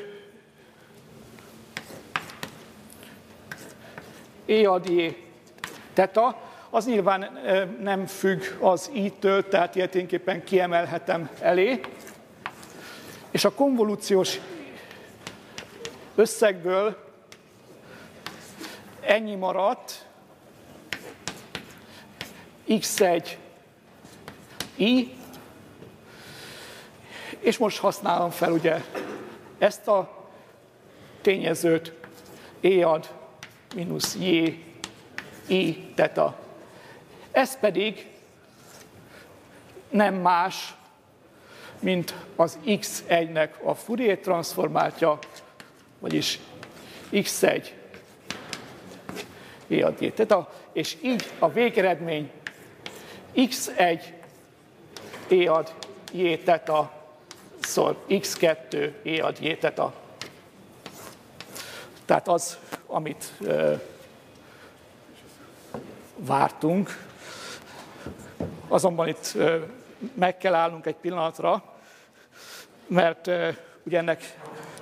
e-ad j teta, az nyilván nem függ az i-től, tehát ilyeténképpen kiemelhetem elé. És a konvolúciós összegből ennyi maradt, x1 i, és most használom fel ugye ezt a tényezőt, e-ad mínusz j i teta. Ez pedig nem más, mint az x1-nek a Fourier transformátja, vagyis x1 e-ad j teta, és így a végeredmény x1 e-ad j teta szor x2 e-ad j teta. Tehát az, amit vártunk. Azonban itt meg kell állnunk egy pillanatra, mert ugye ennek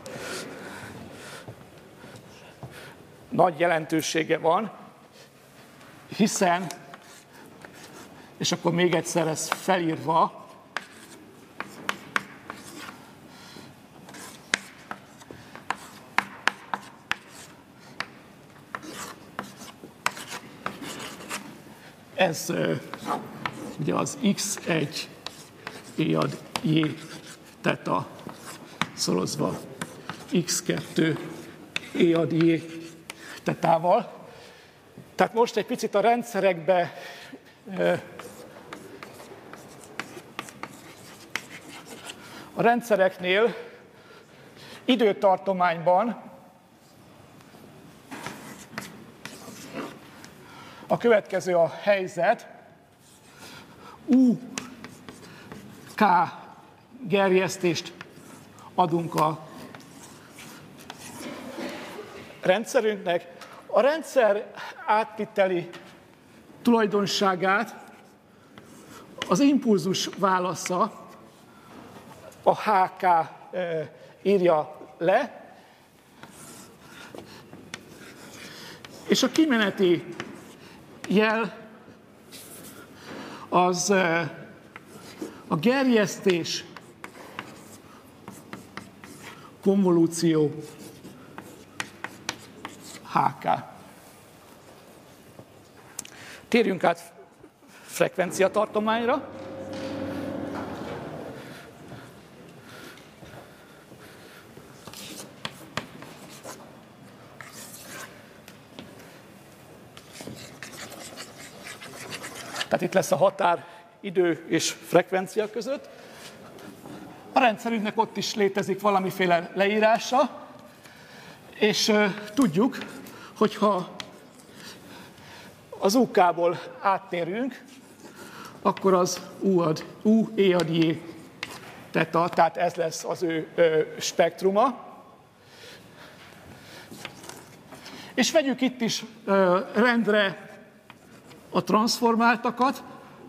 nagy jelentősége van, hiszen, és akkor még egyszer ez felírva, ez ugye az x1 e-ad j teta szorozva x2 e-ad j tetával. Tehát most egy picit a rendszerekbe a rendszereknél időtartományban a következő a helyzet. UK gerjesztést adunk a rendszerünknek. A rendszer átviteli tulajdonságát az impulzus válasza, a HK írja le, és a kimeneti jel az a gerjesztés konvolúció HK. Térjünk át frekvenciatartományra. Tehát itt lesz a határ idő és frekvencia között. A rendszerünknek ott is létezik valamiféle leírása, és tudjuk, hogyha az UK-ból áttérünk, akkor az U e-ad j teta, tehát ez lesz az ő spektruma. És vegyük itt is rendre a transformáltakat.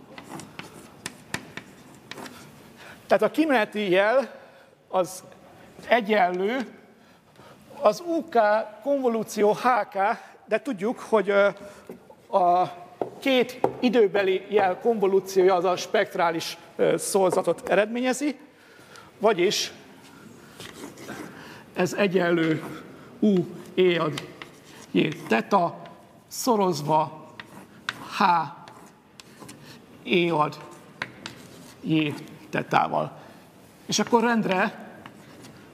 Tehát a kimeneti jel az egyenlő az UK konvolúció HK, de tudjuk, hogy a két időbeli jel konvolúciója az a spektrális szorzatot eredményezi, vagyis ez egyenlő U e-ad j teta szorozva H e-ad j tetával. És akkor rendre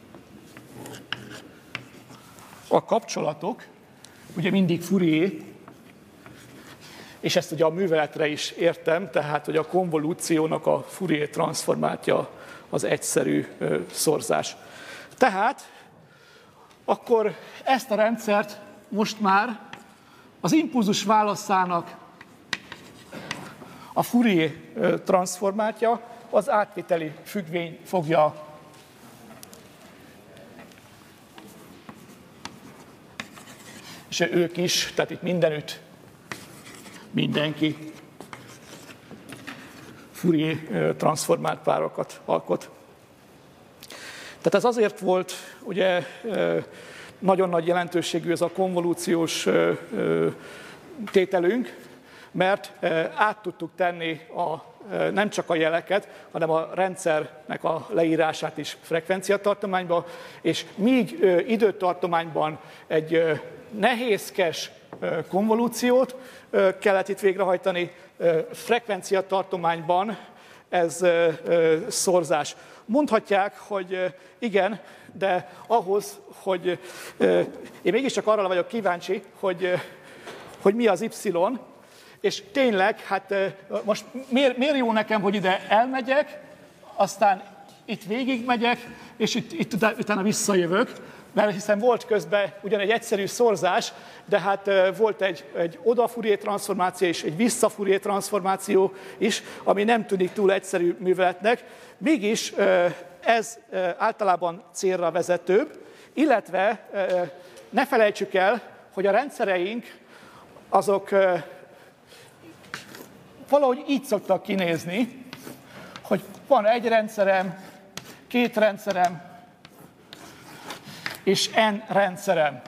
A kapcsolatok ugye mindig Fourier, és ezt ugye a műveletre is értem, tehát hogy a konvolúciónak a Fourier transformátja az egyszerű szorzás. Tehát akkor ezt a rendszert most már az impulzus válaszának a Fourier transformátja az átviteli függvény fogja és ők is, tehát itt mindenütt mindenki Fourier transformált párokat alkot. Tehát ez azért volt ugye nagyon nagy jelentőségű ez a konvolúciós tételünk, mert át tudtuk tenni nem csak a jeleket, hanem a rendszernek a leírását is frekvenciatartományba, és míg időtartományban egy nehézkes konvolúciót kellett itt végrehajtani, frekvenciatartományban ez szorzás. Mondhatják, hogy igen, de ahhoz, hogy én mégiscsak arra vagyok kíváncsi, hogy mi az Y, és tényleg, hát most miért jó nekem, hogy ide elmegyek, aztán itt végigmegyek, és itt utána visszajövök, mert hiszen volt közben ugyan egy egyszerű szorzás, de hát volt egy oda Fourier transformáció és egy vissza Fourier transformáció is, ami nem tűnik túl egyszerű műveletnek. Mégis ez általában célra vezetőbb, illetve ne felejtsük el, hogy a rendszereink azok valahogy így szoktak kinézni, hogy van egy rendszerem, két rendszerem, és n rendszerem.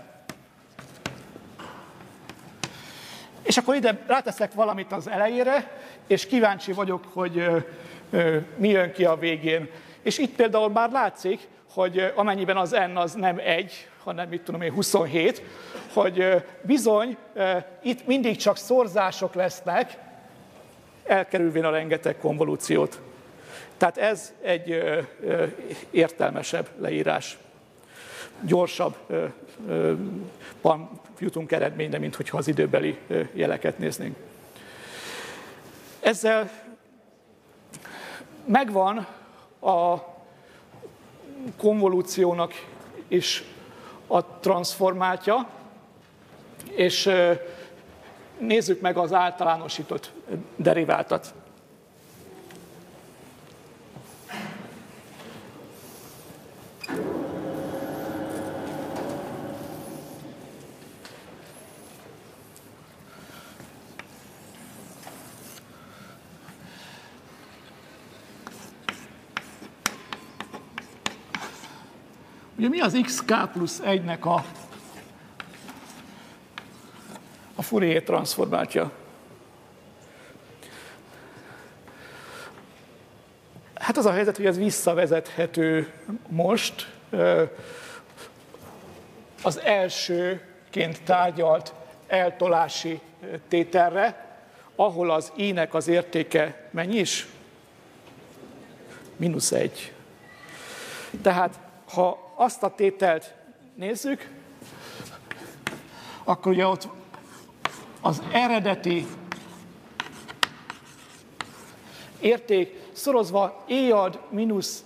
És akkor ide ráteszek valamit az elejére, és kíváncsi vagyok, hogy mi jön ki a végén. És itt például már látszik, hogy amennyiben az n az nem 1, hanem mit tudom én 27, hogy bizony itt mindig csak szorzások lesznek, elkerülvén a rengeteg konvolúciót. Tehát ez egy értelmesebb leírás. Gyorsabban jutunk eredményre, mint hogyha az időbeli jeleket néznénk. Ezzel megvan a konvolúciónak is a transformátja, és nézzük meg az általánosított deriváltat. Ugye mi az xk plusz 1-nek a Fourier transformátja? Hát az a helyzet, hogy ez visszavezethető most az elsőként tárgyalt eltolási tételre, ahol az i-nek az értéke mennyi is? -1. Tehát, ha azt a tételt nézzük, akkor ugye ott az eredeti érték szorozva e ad mínusz,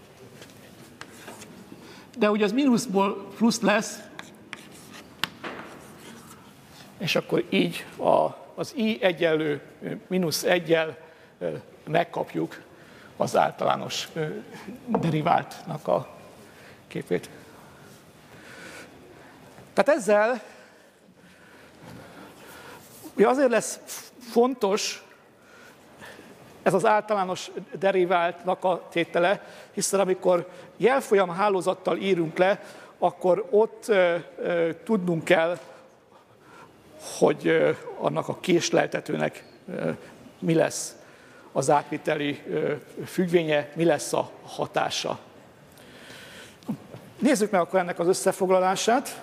de ugye az mínuszból plusz lesz, és akkor így az i egyenlő -1-jel megkapjuk az általános deriváltnak a képét. Tehát ezzel ugye azért lesz fontos ez az általános deriváltnak a tétele, hiszen amikor jelfolyam hálózattal írunk le, akkor ott tudnunk kell, hogy annak a késleltetőnek mi lesz az átviteli függvénye, mi lesz a hatása. Nézzük meg akkor ennek az összefoglalását.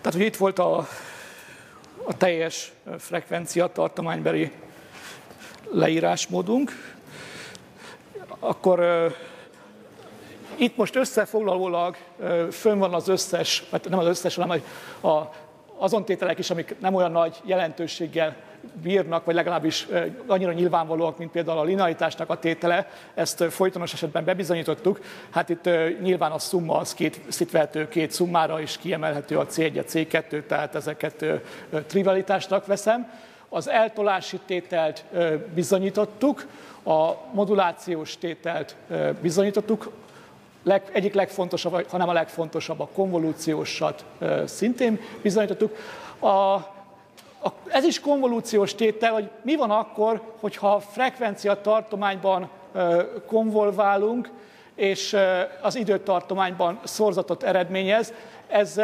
Tehát, hogy itt volt a teljes frekvencia tartománybeli leírásmódunk, akkor itt most összefoglalólag fönn van az összes, vagy nem az összes, hanem azon tételek is, amik nem olyan nagy jelentőséggel bírnak, vagy legalábbis annyira nyilvánvalóak, mint például a linearitásnak a tétele, ezt folytonos esetben bebizonyítottuk. Hát itt nyilván a szumma az szétvehető két szummára, és kiemelhető a C1, a C2, tehát ezeket trivialitásnak veszem. Az eltolási tételt bizonyítottuk, a modulációs tételt bizonyítottuk, egyik legfontosabb, hanem a legfontosabb, a konvolúciósat szintén bizonyítottuk. Ez is konvolúciós tétel, hogy mi van akkor, hogyha a frekvencia tartományban konvolválunk, és az időtartományban szorzatot eredményez. Ez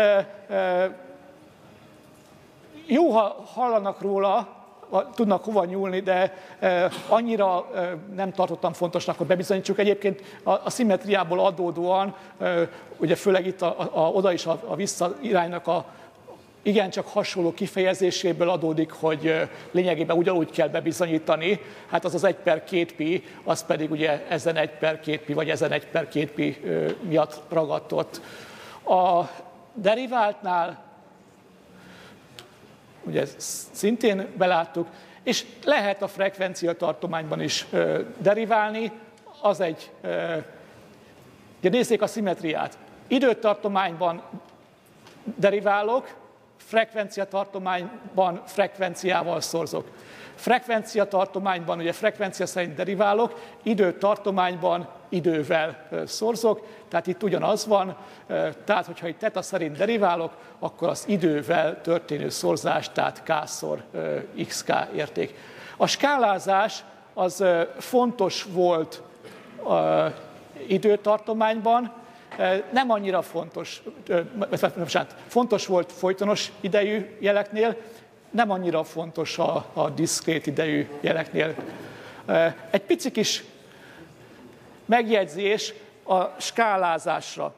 jó, ha hallanak róla, tudnak hova nyúlni, de annyira nem tartottam fontosnak, hogy bebizonyítsuk. Egyébként a szimmetriából adódóan, ugye főleg itt oda is a vissza iránynak a igencsak hasonló kifejezéséből adódik, hogy lényegében ugyanúgy kell bebizonyítani, hát az 1/2π, az pedig ugye ezen 1/2π vagy ezen 1/2π miatt ragadtott. A deriváltnál ugye szintén beláttuk, és lehet a frekvencia tartományban is deriválni, az egy, ugye nézzék a szimmetriát, időtartományban deriválok, frekvenciatartományban frekvenciával szorzok. Frekvenciatartományban ugye frekvencia szerint deriválok, időtartományban idővel szorzok, tehát itt ugyanaz van, tehát hogyha itt θ szerint deriválok, akkor az idővel történő szorzás, tehát k-szor xk érték. A skálázás az fontos volt időtartományban, nem annyira fontos, fontos volt folytonos idejű jeleknél, nem annyira fontos a diszkrét idejű jeleknél. Egy pici kis megjegyzés a skálázásra.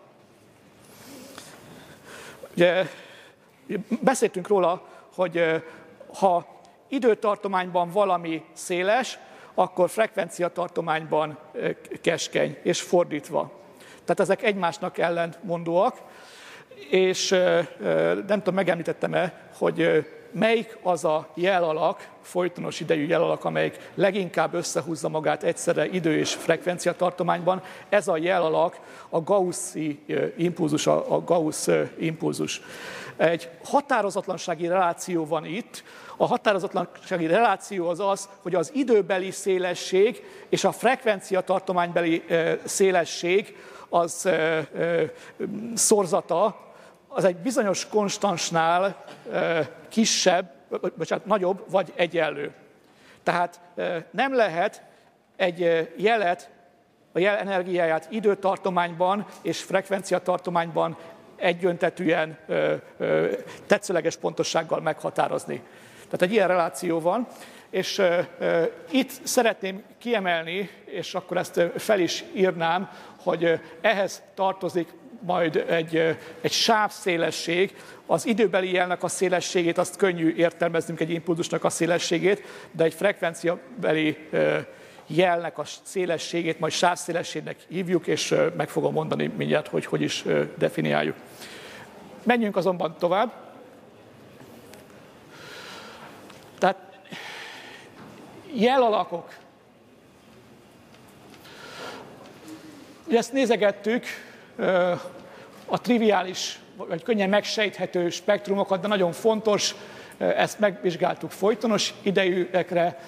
Ugye, beszéltünk róla, hogy ha időtartományban valami széles, akkor frekvenciatartományban keskeny, és fordítva. Tehát ezek egymásnak ellentmondóak, és nem tudom, megemlítettem-e, hogy melyik az a jelalak, folytonos idejű jelalak, amelyik leginkább összehúzza magát egyszerre idő- és frekvenciatartományban. Ez a jelalak a gaussi impulzus, a Gauss impulzus. Egy határozatlansági reláció van itt. A határozatlansági reláció az az, hogy az időbeli szélesség és a frekvenciatartománybeli szélesség az szorzata, az egy bizonyos konstansnál kisebb, nagyobb vagy egyenlő. Tehát nem lehet egy jelet, a jel energiáját időtartományban és frekvenciatartományban egyöntetűen tetszőleges pontossággal meghatározni. Tehát egy ilyen reláció van, és itt szeretném kiemelni, és akkor ezt fel is írnám, hogy ehhez tartozik majd egy sávszélesség, az időbeli jelnek a szélességét, azt könnyű értelmeznünk, egy impulzusnak a szélességét, de egy frekvenciabeli jelnek a szélességét majd sávszélességnek hívjuk, és meg fogom mondani mindjárt, hogy is definiáljuk. Menjünk azonban tovább. Tehát jelalakok. Ugye ezt nézegettük, a triviális, vagy könnyen megsejthető spektrumokat, de nagyon fontos, ezt megvizsgáltuk folytonos idejűekre,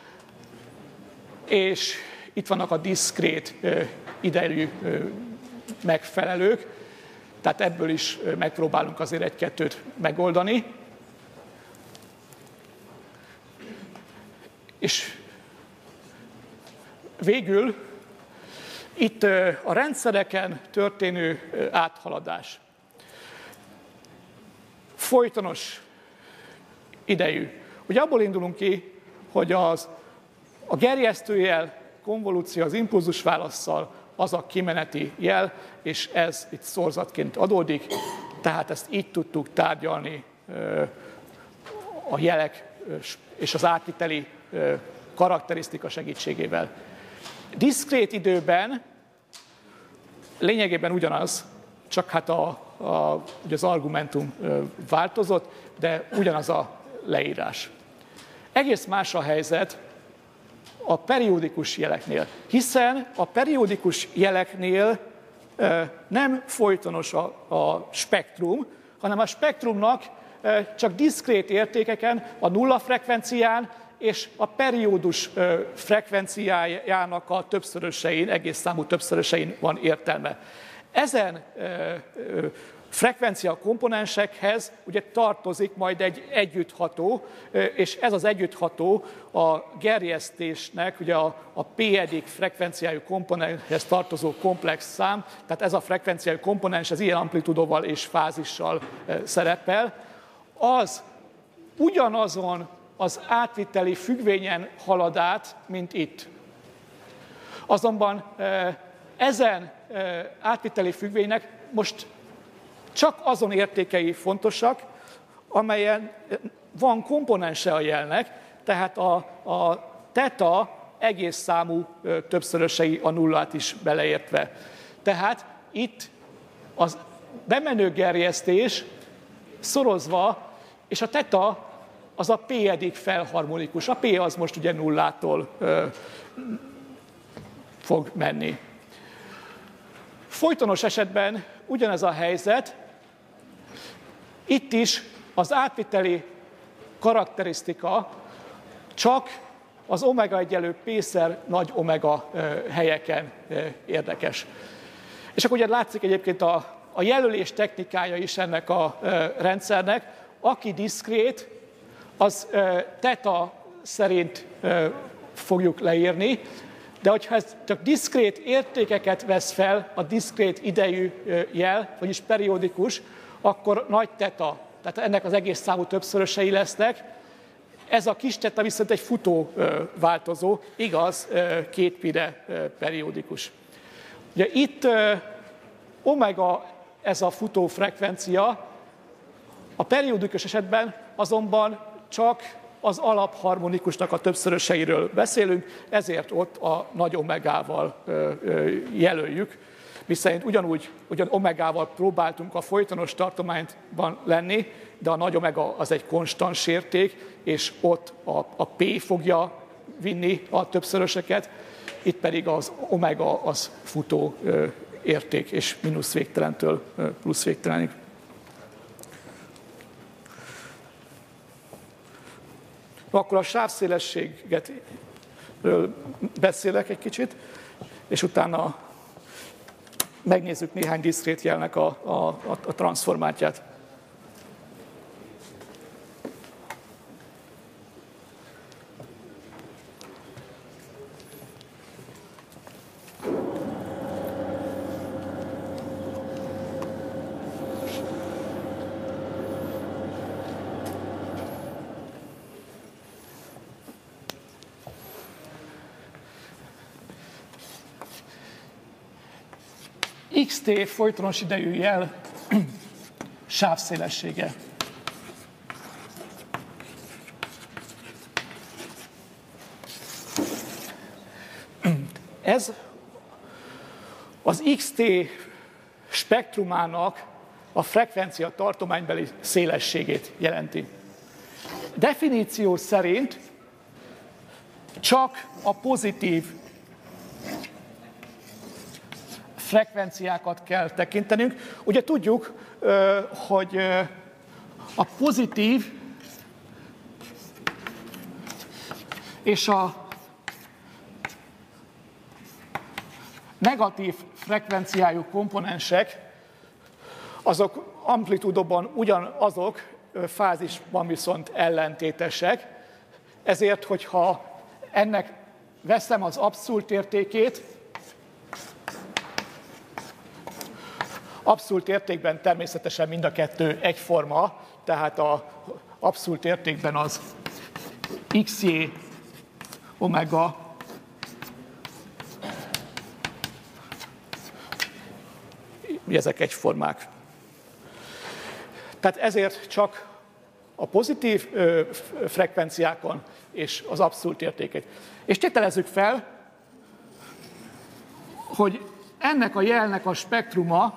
és itt vannak a diszkrét idejű megfelelők, tehát ebből is megpróbálunk azért egy-kettőt megoldani. És végül itt a rendszereken történő áthaladás. Folytonos idejű. Ugye abból indulunk ki, hogy a gerjesztőjel konvolúció az impulzusválasszal az a kimeneti jel, és ez itt szorzatként adódik. Tehát ezt így tudtuk tárgyalni a jelek és az átviteli karakterisztika segítségével. Diszkrét időben lényegében ugyanaz, csak hát ugye az argumentum változott, de ugyanaz a leírás. Egész más a helyzet a periódikus jeleknél, hiszen a periódikus jeleknél nem folytonos a spektrum, hanem a spektrumnak csak diszkrét értékeken, a nulla frekvencián és a periódus frekvenciájának a többszörösein, egész számú többszörösein van értelme. Ezen frekvencia komponensekhez ugye tartozik majd egy együttható, és ez az együttható a gerjesztésnek, ugye a p-edik frekvenciájú komponenshez tartozó komplex szám, tehát ez a frekvenciájú komponens, ez ilyen amplitudóval és fázissal szerepel, az ugyanazon az átviteli függvényen halad át, mint itt. Azonban ezen átviteli függvénynek most csak azon értékei fontosak, amelyen van komponense a jelnek, tehát a theta egész számú többszörösei a nullát is beleértve. Tehát itt az bemenő gerjesztés szorozva, és a theta az a p-edik felharmonikus. A p az most ugye nullától fog menni. Folytonos esetben ugyanez a helyzet, itt is az átviteli karakterisztika csak az omega egyenlő p-szer nagy omega helyeken érdekes. És akkor ugye látszik egyébként a jelölés technikája is ennek a rendszernek. Aki diszkrét, az theta szerint fogjuk leírni, de hogyha ez csak diszkrét értékeket vesz fel a diszkrét idejű jel, vagyis periódikus, akkor nagy theta, tehát ennek az egész számú többszörösei lesznek. Ez a kis theta viszont egy futó változó, igaz, 2 pi-re periódikus. Ugye itt omega ez a futó frekvencia, a periódikus esetben azonban csak az alapharmonikusnak a többszöröseiről beszélünk, ezért ott a nagy omegával jelöljük, miszerint ugyan omegával próbáltunk a folytonos tartományban lenni, de a nagy omega az egy konstans érték, és ott a P fogja vinni a többszöröseket, itt pedig az omega az futó érték, és mínusz végtelentől plusz végtelenig. Akkor a sávszélességről beszélek egy kicsit, és utána megnézzük néhány diszkrét jelnek a transformátját. Xt folytonos idejű jel sávszélessége. Ez az Xt spektrumának a frekvencia tartománybeli szélességét jelenti. Definíció szerint csak a pozitív frekvenciákat kell tekintenünk. Ugye tudjuk, hogy a pozitív és a negatív frekvenciájú komponensek, azok amplitúdóban ugyanazok, fázisban viszont ellentétesek. Ezért, hogyha ennek veszem az abszolút értékét, abszolút értékben természetesen mind a kettő egyforma, tehát az abszolút értékben az xj omega ezek egyformák. Tehát ezért csak a pozitív frekvenciákon és az abszolút értékét. És tételezzük fel, hogy ennek a jelnek a spektruma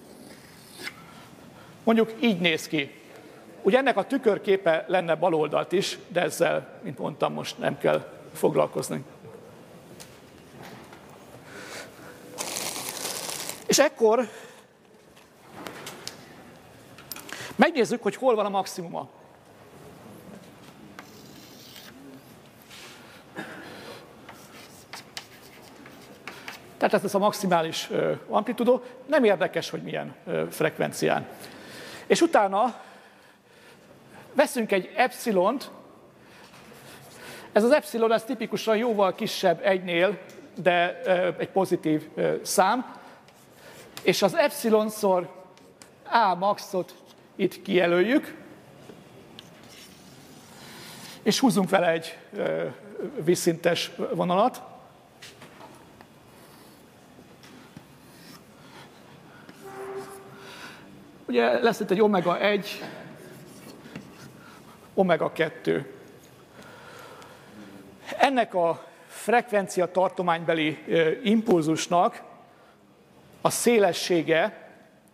mondjuk így néz ki. Ugye ennek a tükörképe lenne bal oldalt is, de ezzel, mint mondtam, most nem kell foglalkozni. És ekkor megnézzük, hogy hol van a maximuma. Tehát ez lesz a maximális amplitudó, nem érdekes, hogy milyen frekvencián. És utána veszünk egy epszilont, ez az epszilon, ez tipikusan jóval kisebb egynél, de egy pozitív szám, és az epszilonszor A maxot itt kijelöljük, és húzunk vele egy vízszintes vonalat. Ugye lesz itt egy omega 1, omega 2. Ennek a frekvencia tartománybeli impulzusnak a szélessége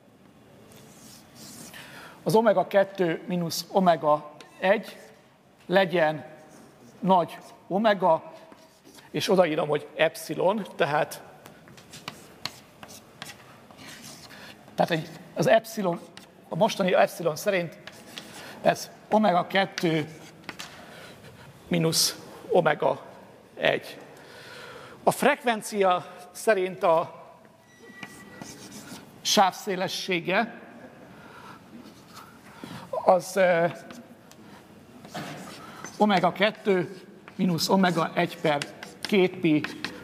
az omega 2 mínusz omega 1 legyen nagy omega, és odaírom, hogy epszilon, tehát az epszilon, a mostani epszilon szerint ez omega 2 mínusz omega 1. A frekvencia szerint a sávszélessége az omega 2 mínusz omega 1 per 2 pi,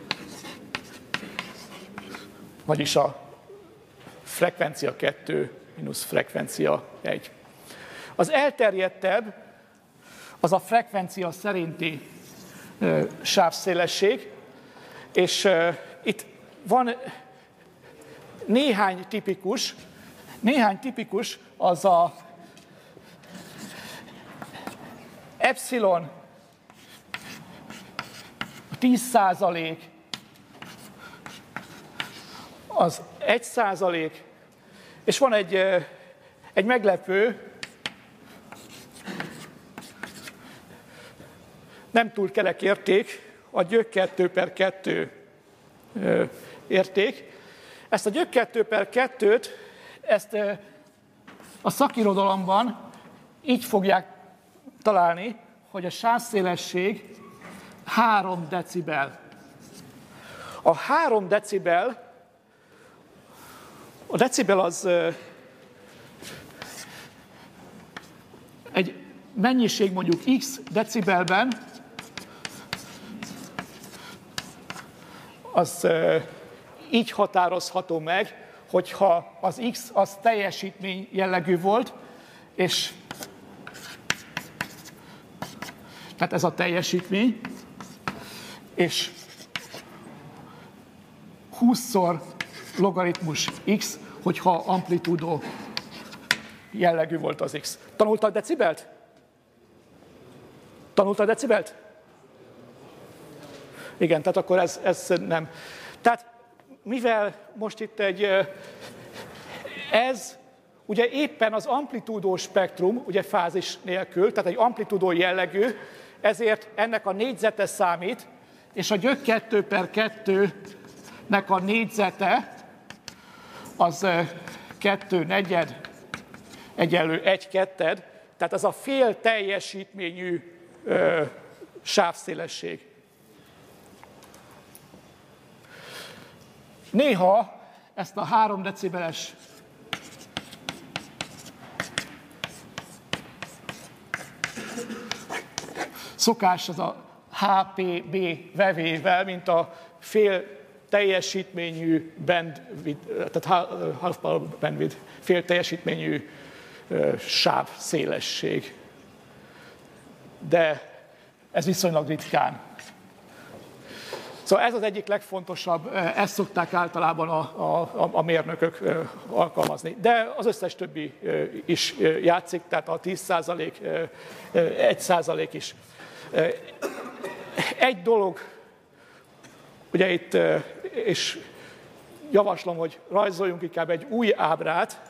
vagyis a frekvencia 2 mínusz frekvencia 1. Az elterjedtebb az a frekvencia szerinti sávszélesség, és itt van néhány tipikus az a epszilon 10%, az 1%, és van egy meglepő, nem túl kerek érték, a gyök 2 per 2 érték. Ezt a gyök 2 per 2-t, ezt a szakirodalomban így fogják találni, hogy a sávszélesség 3 decibel. A 3 decibel, a decibel az egy mennyiség mondjuk x decibelben, az így határozható meg, hogyha az x az teljesítmény jellegű volt, és tehát ez a teljesítmény, és 20-szor logaritmus x, hogyha amplitudó jellegű volt az x. Tanultad decibelt? Tanultad decibelt? Igen, tehát akkor ez nem. Tehát mivel most itt ez ugye éppen az amplitúdó spektrum, ugye fázis nélkül, tehát egy amplitúdó jellegű, ezért ennek a négyzete számít, és a gyök 2 per 2-nek a négyzete az 2 negyed egyenlő 1 ketted, tehát ez a fél teljesítményű sávszélesség. Néha ezt a 3 decibeles szokás az a HPB vevével, mint a fél teljesítményű bandwidth, tehát half power bandwidth, fél teljesítményű sávszélesség. De ez viszonylag ritkán Szóval ez az egyik legfontosabb, ezt szokták általában a mérnökök alkalmazni. De az összes többi is játszik, tehát a 10%, 1% is. Egy dolog, ugye itt, és javaslom, hogy rajzoljunk inkább egy új ábrát,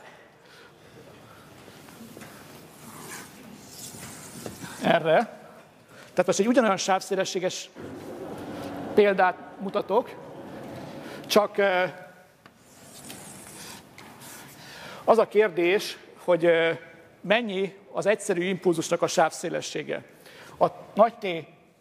erre. Tehát most egy ugyanolyan sávszélességes példát mutatok, csak az a kérdés, hogy mennyi az egyszerű impulzusnak a sávszélessége. A nagy T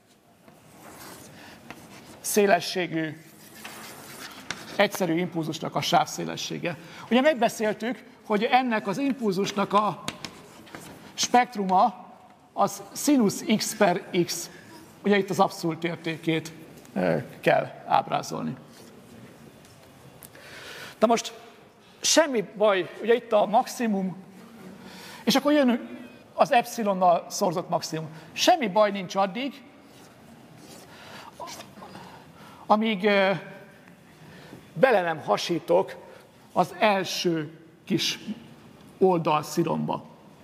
szélességű egyszerű impulzusnak a sávszélessége. Ugye megbeszéltük, hogy ennek az impulzusnak a spektruma az sinus x per x. Ugye itt az abszolút értékét kell ábrázolni. Na most semmi baj, ugye itt a maximum, és akkor jön az epszilonnal szorzott maximum. Semmi baj nincs addig, amíg bele nem hasítok az első kis oldalsziromba.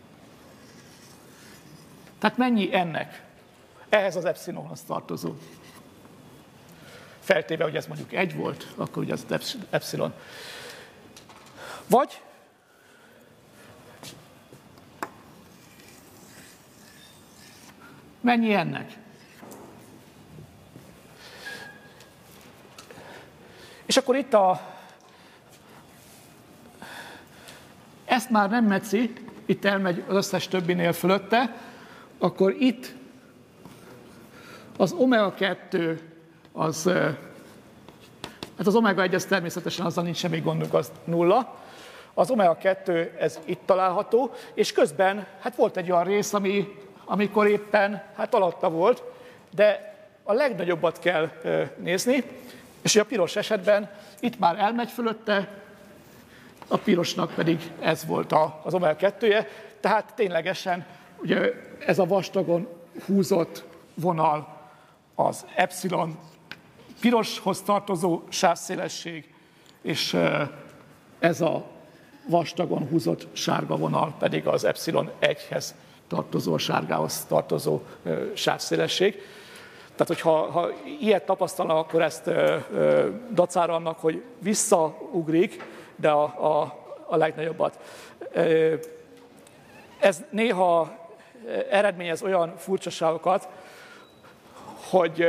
Tehát mennyi ennek? Ehhez az epszilonhoz tartozó. Feltéve, hogy ez mondjuk 1 volt, akkor ugye az epszilon. Vagy mennyi ennek? És akkor itt ezt már nem metszi, itt elmegy az összes többinél fölötte, akkor itt az omega 2 az, hát az omega 1 az természetesen azzal nincs semmi gondunk, az 0. Az omega 2 ez itt található, és közben hát volt egy olyan rész, amikor éppen hát alatta volt, de a legnagyobbat kell nézni, és a piros esetben itt már elmegy fölötte, a pirosnak pedig ez volt az omega 2-je, tehát ténylegesen ugye ez a vastagon húzott vonal az epszilon piroshoz tartozó sávszélesség, és ez a vastagon húzott sárga vonal pedig az epszilon 1-hez tartozó, a sárgához tartozó sávszélesség. Tehát, hogyha ilyet tapasztalnak, akkor ezt dacára annak, hogy visszaugrik, de a legnagyobbat. Ez néha eredményez olyan furcsaságokat, hogy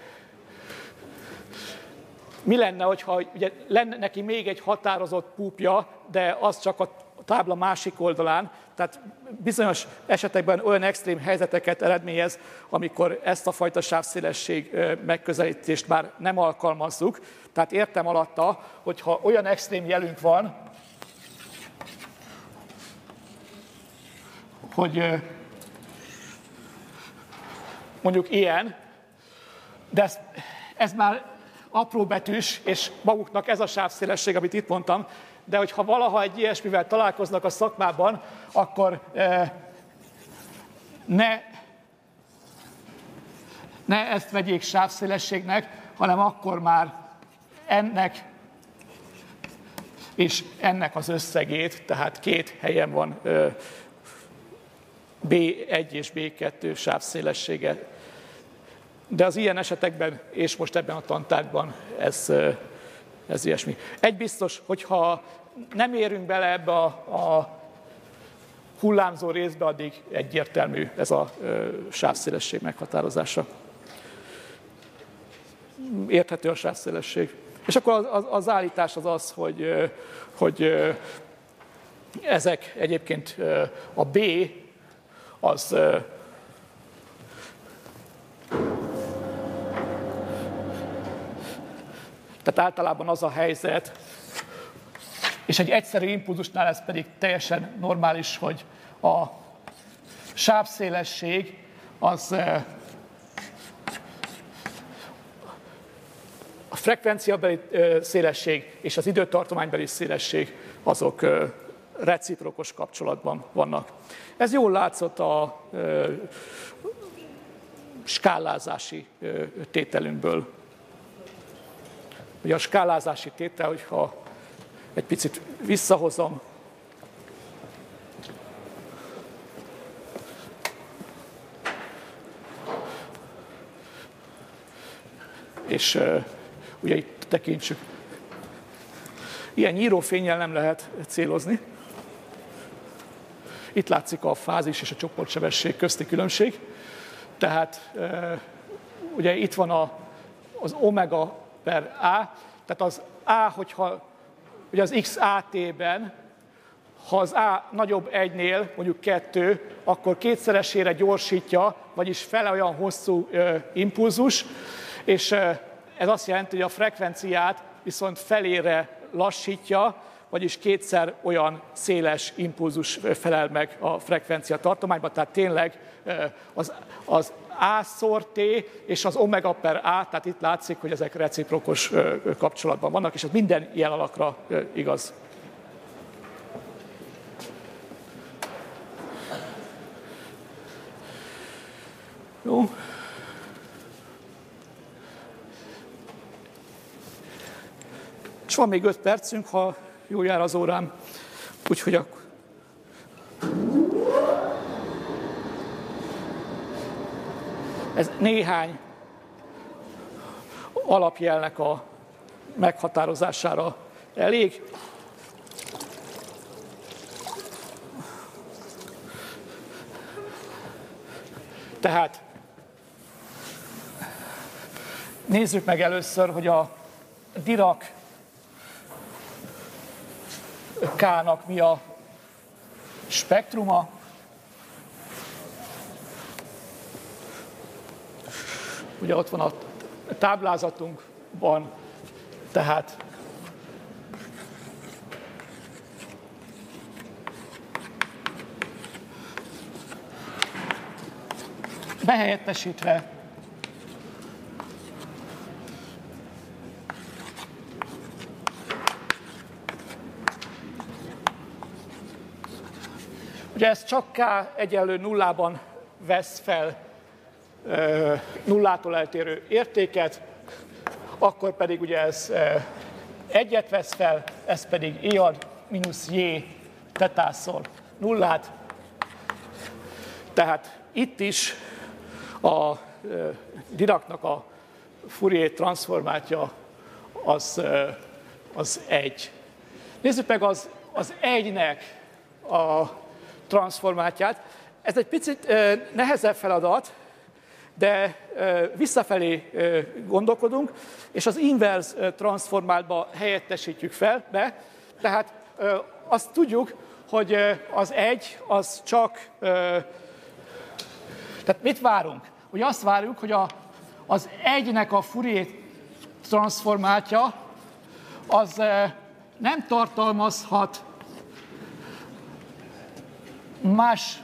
mi lenne, hogyha ugye lenne neki még egy határozott púpja, de az csak a tábla másik oldalán, tehát bizonyos esetekben olyan extrém helyzeteket eredményez, amikor ezt a fajta sávszélesség megközelítést már nem alkalmazzuk. Tehát értem alatta, hogyha olyan extrém jelünk van, hogy mondjuk ilyen, de ez már apróbetűs, és maguknak ez a sávszélesség, amit itt mondtam, de hogyha valaha egy ilyesmivel találkoznak a szakmában, akkor ne ezt vegyék sávszélességnek, hanem akkor már ennek és ennek az összegét, tehát két helyen van B1 és B2 sávszélessége. De az ilyen esetekben, és most ebben a tantárgyban ez ilyesmi. Egy biztos, hogyha nem érünk bele ebbe a hullámzó részbe, addig egyértelmű ez a sávszélesség meghatározása. Érthető a sávszélesség. És akkor az állítás az az, hogy ezek egyébként a B az tehát általában az a helyzet, és egy egyszerű impulzusnál ez pedig teljesen normális, hogy a sávszélesség az a frekvenciabeli szélesség és az időtartománybeli szélesség azok reciprokos kapcsolatban vannak. Ez jól látszott a skálázási tételünkből. ugye a skálázási tétel, hogyha egy picit visszahozom, és ugye itt tekintsük. Ilyen nyírófénnyel nem lehet célozni. Itt látszik a fázis és a csoportsebesség közti különbség. Tehát ugye itt van az omega per A, tehát az A, hogyha ugye az XAT-ben, ha az A nagyobb 1-nél, mondjuk 2, akkor kétszeresére gyorsítja, vagyis fele olyan hosszú impulzus, és ez azt jelenti, hogy a frekvenciát viszont felére lassítja, vagyis kétszer olyan széles impulzus felel meg a frekvencia tartományban, tehát tényleg az A szor T és az omega per A, tehát itt látszik, hogy ezek reciprokos kapcsolatban vannak, és ez minden jelalakra igaz. Jó. És van még 5 percünk, ha jól jár az órám, úgyhogy akkor... Ez néhány alapjelnek a meghatározására elég. Tehát nézzük meg először, hogy a Dirac K-nak mi a spektruma. Ugye ott van a táblázatunkban, tehát behelyettesítve ugye ez csak K egyenlő nullában vesz fel nullától eltérő értéket, akkor pedig ugye ez egyet vesz fel, ez pedig E ad mínusz J tetaszor nullát. Tehát itt is a Diracnak a Fourier transformátja az 1. Nézzük meg az 1-nek a transformátját. Ez egy picit nehezebb feladat, de visszafelé gondolkodunk, és az inverse transformátba helyettesítjük fel be. Tehát azt tudjuk, hogy az 1 az csak... Tehát mit várunk? Ugye azt várjuk, hogy az 1-nek a Fourier transformátja az nem tartalmazhat más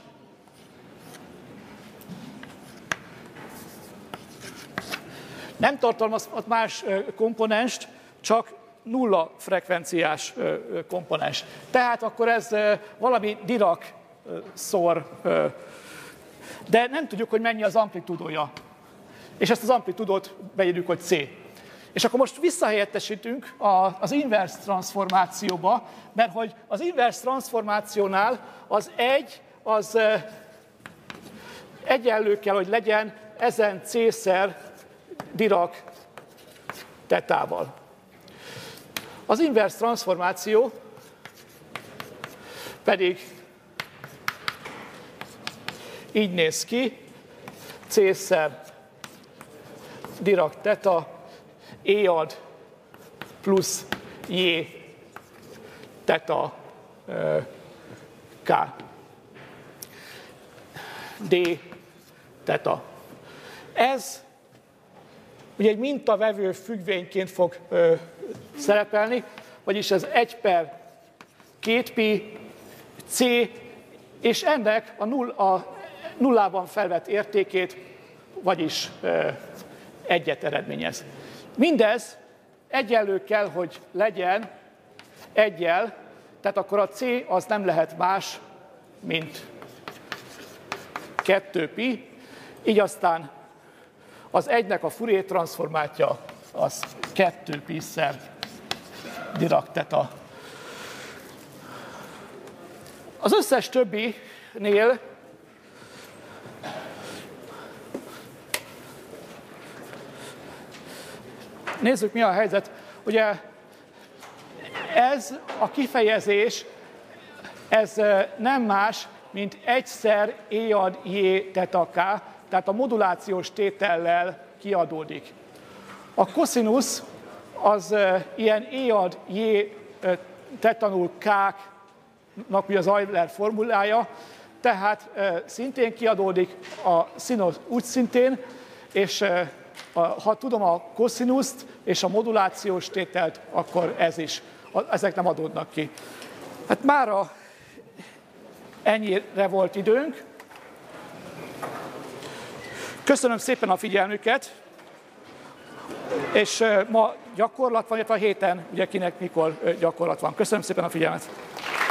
komponenst, csak nulla frekvenciás komponens. Tehát akkor ez valami Dirac szor, de nem tudjuk, hogy mennyi az amplitúdója. És ezt az amplitúdót beírjuk, hogy C. És akkor most visszahelyettesítünk az inverse transformációba, mert hogy az inverse transformációnál az 1 az egyenlő kell, hogy legyen ezen C-szer Dirac tetával. Az inverse transformáció pedig így néz ki, C-szer Dirac teta, E ad plusz J teta K. D teta. Ez ugye egy mintavevő függvényként fog szerepelni, vagyis ez 1 per 2 pi C, és ennek a nullában felvett értékét, vagyis egyet eredményez. Mindez egyenlő kell, hogy legyen 1-jel, tehát akkor a C az nem lehet más, mint 2 pi, így aztán az 1-nek a Fourier transformátja az 2 pi-szer Dirac theta. Az összes többinél nézzük, mi a helyzet. Ugye ez a kifejezés, ez nem más, mint egyszer E ad J theta K, tehát a modulációs tétellel kiadódik. A koszinusz az ilyen E ad J theta 0 K-nak az Euler formulája, tehát szintén kiadódik a szinusz úgy szintén, és ha tudom a koszínuszt és a modulációs tételt, akkor ez is. Ezek nem adódnak ki. Hát mára ennyire volt időnk. Köszönöm szépen a figyelmüket, és ma gyakorlat van, illetve a héten, ugye kinek mikor gyakorlat van. Köszönöm szépen a figyelmet.